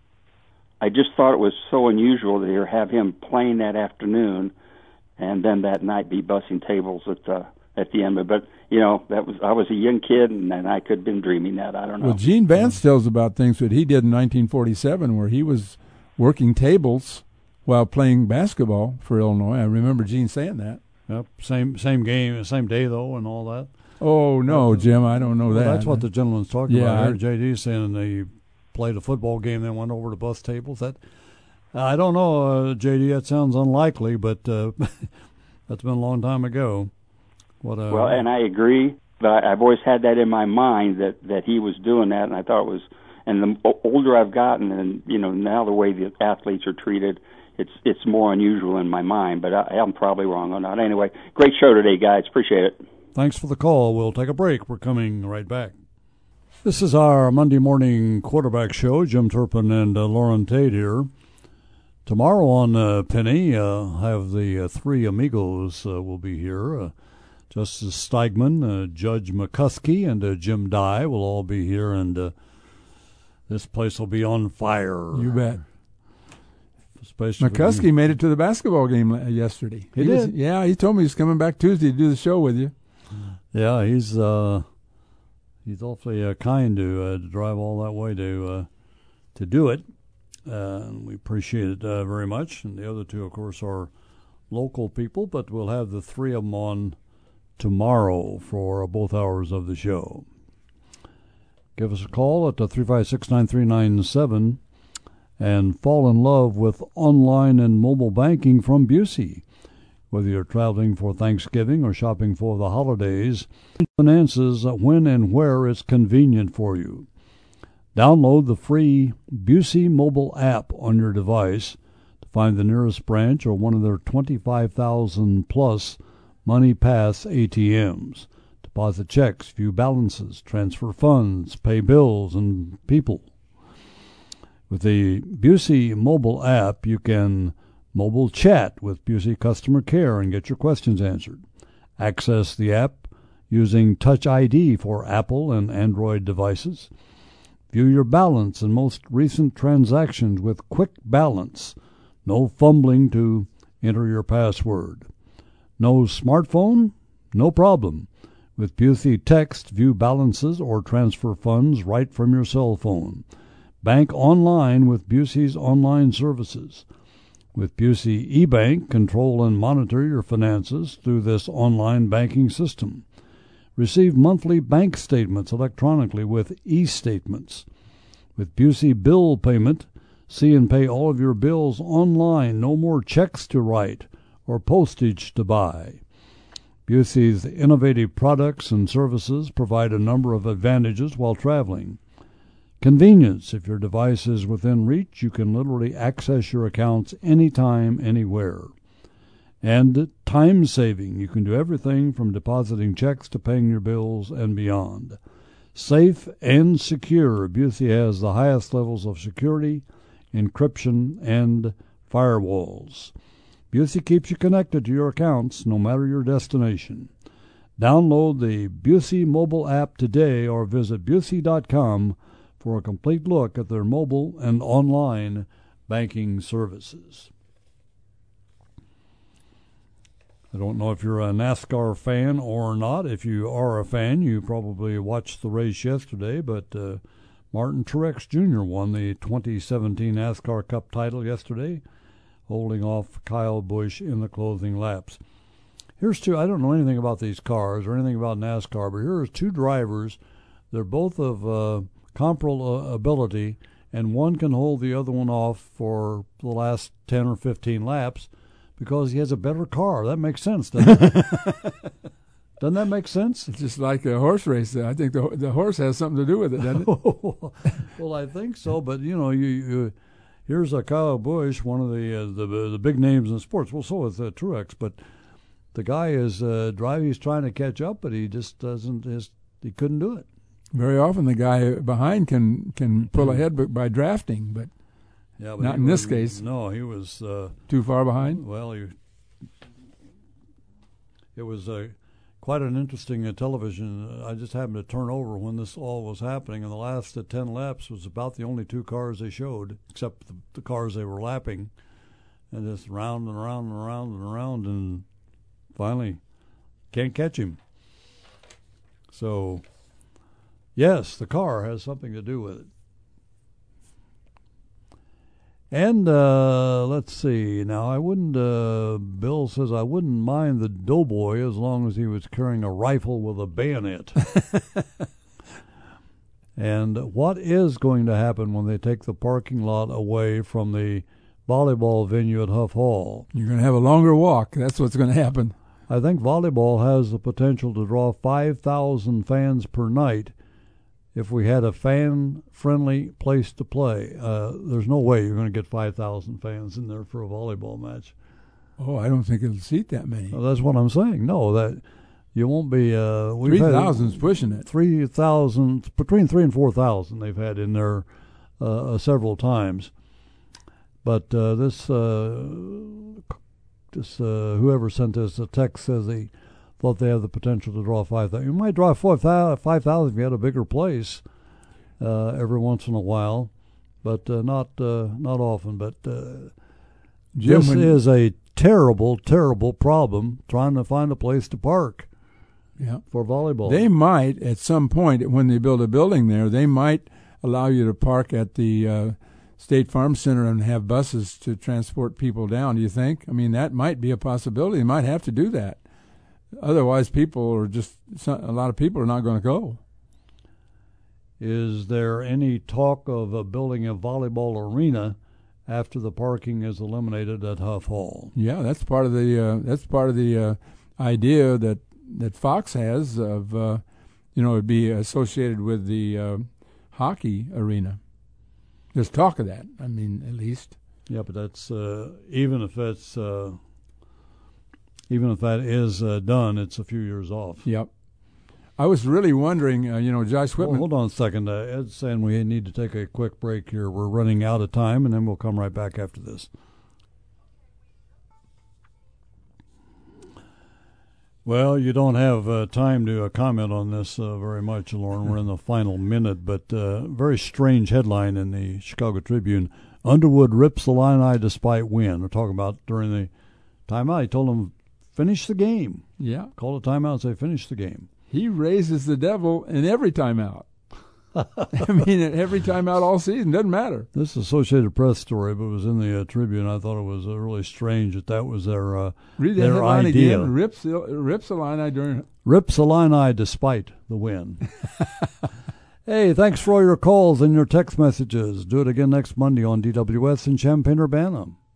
I just thought it was so unusual to have him playing that afternoon, and then that night be bussing tables at the at the Inman. But you know, that was I was a young kid, and, and I could have been dreaming that. I don't know. Well, Gene Vance tells about things that he did in nineteen forty-seven, where he was working tables while playing basketball for Illinois. I remember Gene saying that. Yep, same same game, same day though, and all that. Oh no, Jim, I don't know Well, that. that's what the gentleman's talking Yeah, about I- here. J D saying they played a football game, then went over to bus tables. That I don't know, uh, J D. That sounds unlikely, but uh, that's been a long time ago. What? Uh, Well, and I agree, but I, I've always had that in my mind that that he was doing that, and I thought it was. And the o- older I've gotten, and you know, now the way the athletes are treated, it's it's more unusual in my mind. But I, I'm probably wrong on that. Anyway, great show today, guys. Appreciate it. Thanks for the call. We'll take a break. We're coming right back. This is our Monday morning quarterback show. Jim Turpin and uh, Lauren Tate here. Tomorrow on uh, Penny, uh, have the uh, three amigos uh, will be here. Uh, Justice Steigman, uh, Judge McCuskey, and uh, Jim Dye will all be here, and uh, this place will be on fire. You bet. Especially McCuskey made it to the basketball game la- yesterday. He was- did? yeah, he told me he's coming back Tuesday to do the show with you. Yeah, he's uh, he's awfully uh, kind to, uh, to drive all that way to uh, to do it. Uh, and we appreciate it uh, very much. And the other two, of course, are local people, but we'll have the three of them on tomorrow for both hours of the show. Give us a call at three five six, nine three nine seven and fall in love with online and mobile banking from Busey. Whether you're traveling for Thanksgiving or shopping for the holidays, finances when and where it's convenient for you. Download the free Busey mobile app on your device to find the nearest branch or one of their twenty-five thousand plus Money Pass A T Ms. Deposit checks, view balances, transfer funds, pay bills, and people. With the Busey mobile app, you can mobile chat with Busey customer care and get your questions answered. Access the app using Touch I D for Apple and Android devices. View your balance and most recent transactions with Quick Balance. No fumbling to enter your password. No smartphone? No problem. With Busey Text, view balances or transfer funds right from your cell phone. Bank online with Busey's online services. With Busey eBank, control and monitor your finances through this online banking system. Receive monthly bank statements electronically with e-statements. With Busey bill payment, see and pay all of your bills online. No more checks to write or postage to buy. Busey's innovative products and services provide a number of advantages while traveling. Convenience. If your device is within reach, you can literally access your accounts anytime, anywhere. And time saving. You can do everything from depositing checks to paying your bills and beyond. Safe and secure. Busey has the highest levels of security, encryption, and firewalls. Busey keeps you connected to your accounts no matter your destination. Download the Busey mobile app today or visit Busey dot com for a complete look at their mobile and online banking services. I don't know if you're a NASCAR fan or not. If you are a fan, you probably watched the race yesterday, but uh, Martin Truex Junior won the twenty seventeen NASCAR Cup title yesterday, holding off Kyle Busch in the closing laps. Here's two, I don't know anything about these cars or anything about NASCAR, but here's two drivers. They're both of uh, comparable uh, ability, and one can hold the other one off for the last ten or fifteen laps because he has a better car. That makes sense, doesn't it? Doesn't that make sense? It's just like a horse race. I think the the horse has something to do with it, doesn't it? Well, I think so, but, you know, you, you here's a Kyle Busch, one of the, uh, the the big names in sports. Well, so is uh, Truex, but the guy is uh, driving, he's trying to catch up, but he just doesn't, his, he couldn't do it. Very often the guy behind can, can pull ahead by drafting, but, yeah, but not in was, this case. No, he was uh, too far behind. Well, he, it was uh, quite an interesting uh, television. I just happened to turn over when this all was happening, and the last uh, ten laps was about the only two cars they showed, except the, the cars they were lapping, and just round and around and around and around, and finally can't catch him. So, yes, the car has something to do with it. And uh, let's see. Now, I wouldn't, uh, Bill says, I wouldn't mind the Doughboy as long as he was carrying a rifle with a bayonet. And what is going to happen when they take the parking lot away from the volleyball venue at Huff Hall? You're going to have a longer walk. That's what's going to happen. I think volleyball has the potential to draw five thousand fans per night if we had a fan-friendly place to play. Uh, there's no way you're going to get five thousand fans in there for a volleyball match. Oh, I don't think it'll seat that many. Well, that's what I'm saying. No, that you won't be. Uh, three thousand's pushing it. Three thousand, between three and four thousand, they've had in there uh, uh, several times. But uh, this, uh, this uh, whoever sent us a text says they thought they have the potential to draw five thousand. You might draw five thousand if you had a bigger place uh, every once in a while, but uh, not uh, not often. But uh, Jim, this is a terrible, terrible problem trying to find a place to park yeah. for volleyball. They might, at some point, when they build a building there, they might allow you to park at the uh, State Farm Center and have buses to transport people down, do you think? I mean, that might be a possibility. They might have to do that. Otherwise, people are just, a lot of people are not going to go. Is there any talk of uh, building a volleyball arena after the parking is eliminated at Huff Hall? Yeah, that's part of the uh, that's part of the uh, idea that that Fox has of uh, you know, it'd be associated with the uh, hockey arena. There's talk of that. I mean, at least. Yeah, but that's uh, even if that's uh, even if that is uh, done, it's a few years off. Yep. I was really wondering, uh, you know, Josh Whitman. Well, hold on a second. Uh, Ed's saying we need to take a quick break here. We're running out of time, and then we'll come right back after this. Well, you don't have uh, time to uh, comment on this uh, very much, Lauren. We're in the final minute, but uh, very strange headline in the Chicago Tribune. Underwood rips Illini despite win. We're talking about during the timeout. He told them, finish the game. Yeah. Call a timeout and say, finish the game. He raises the devil in every timeout. I mean, every timeout all season. Doesn't matter. This is Associated Press story, but it was in the uh, Tribune. I thought it was uh, really strange that that was their uh, Read that their headline idea. Again. Rips, rips Illini during... Rips Illini despite the win. Hey, thanks for all your calls and your text messages. Do it again next Monday on D W S in Champaign-Urbana.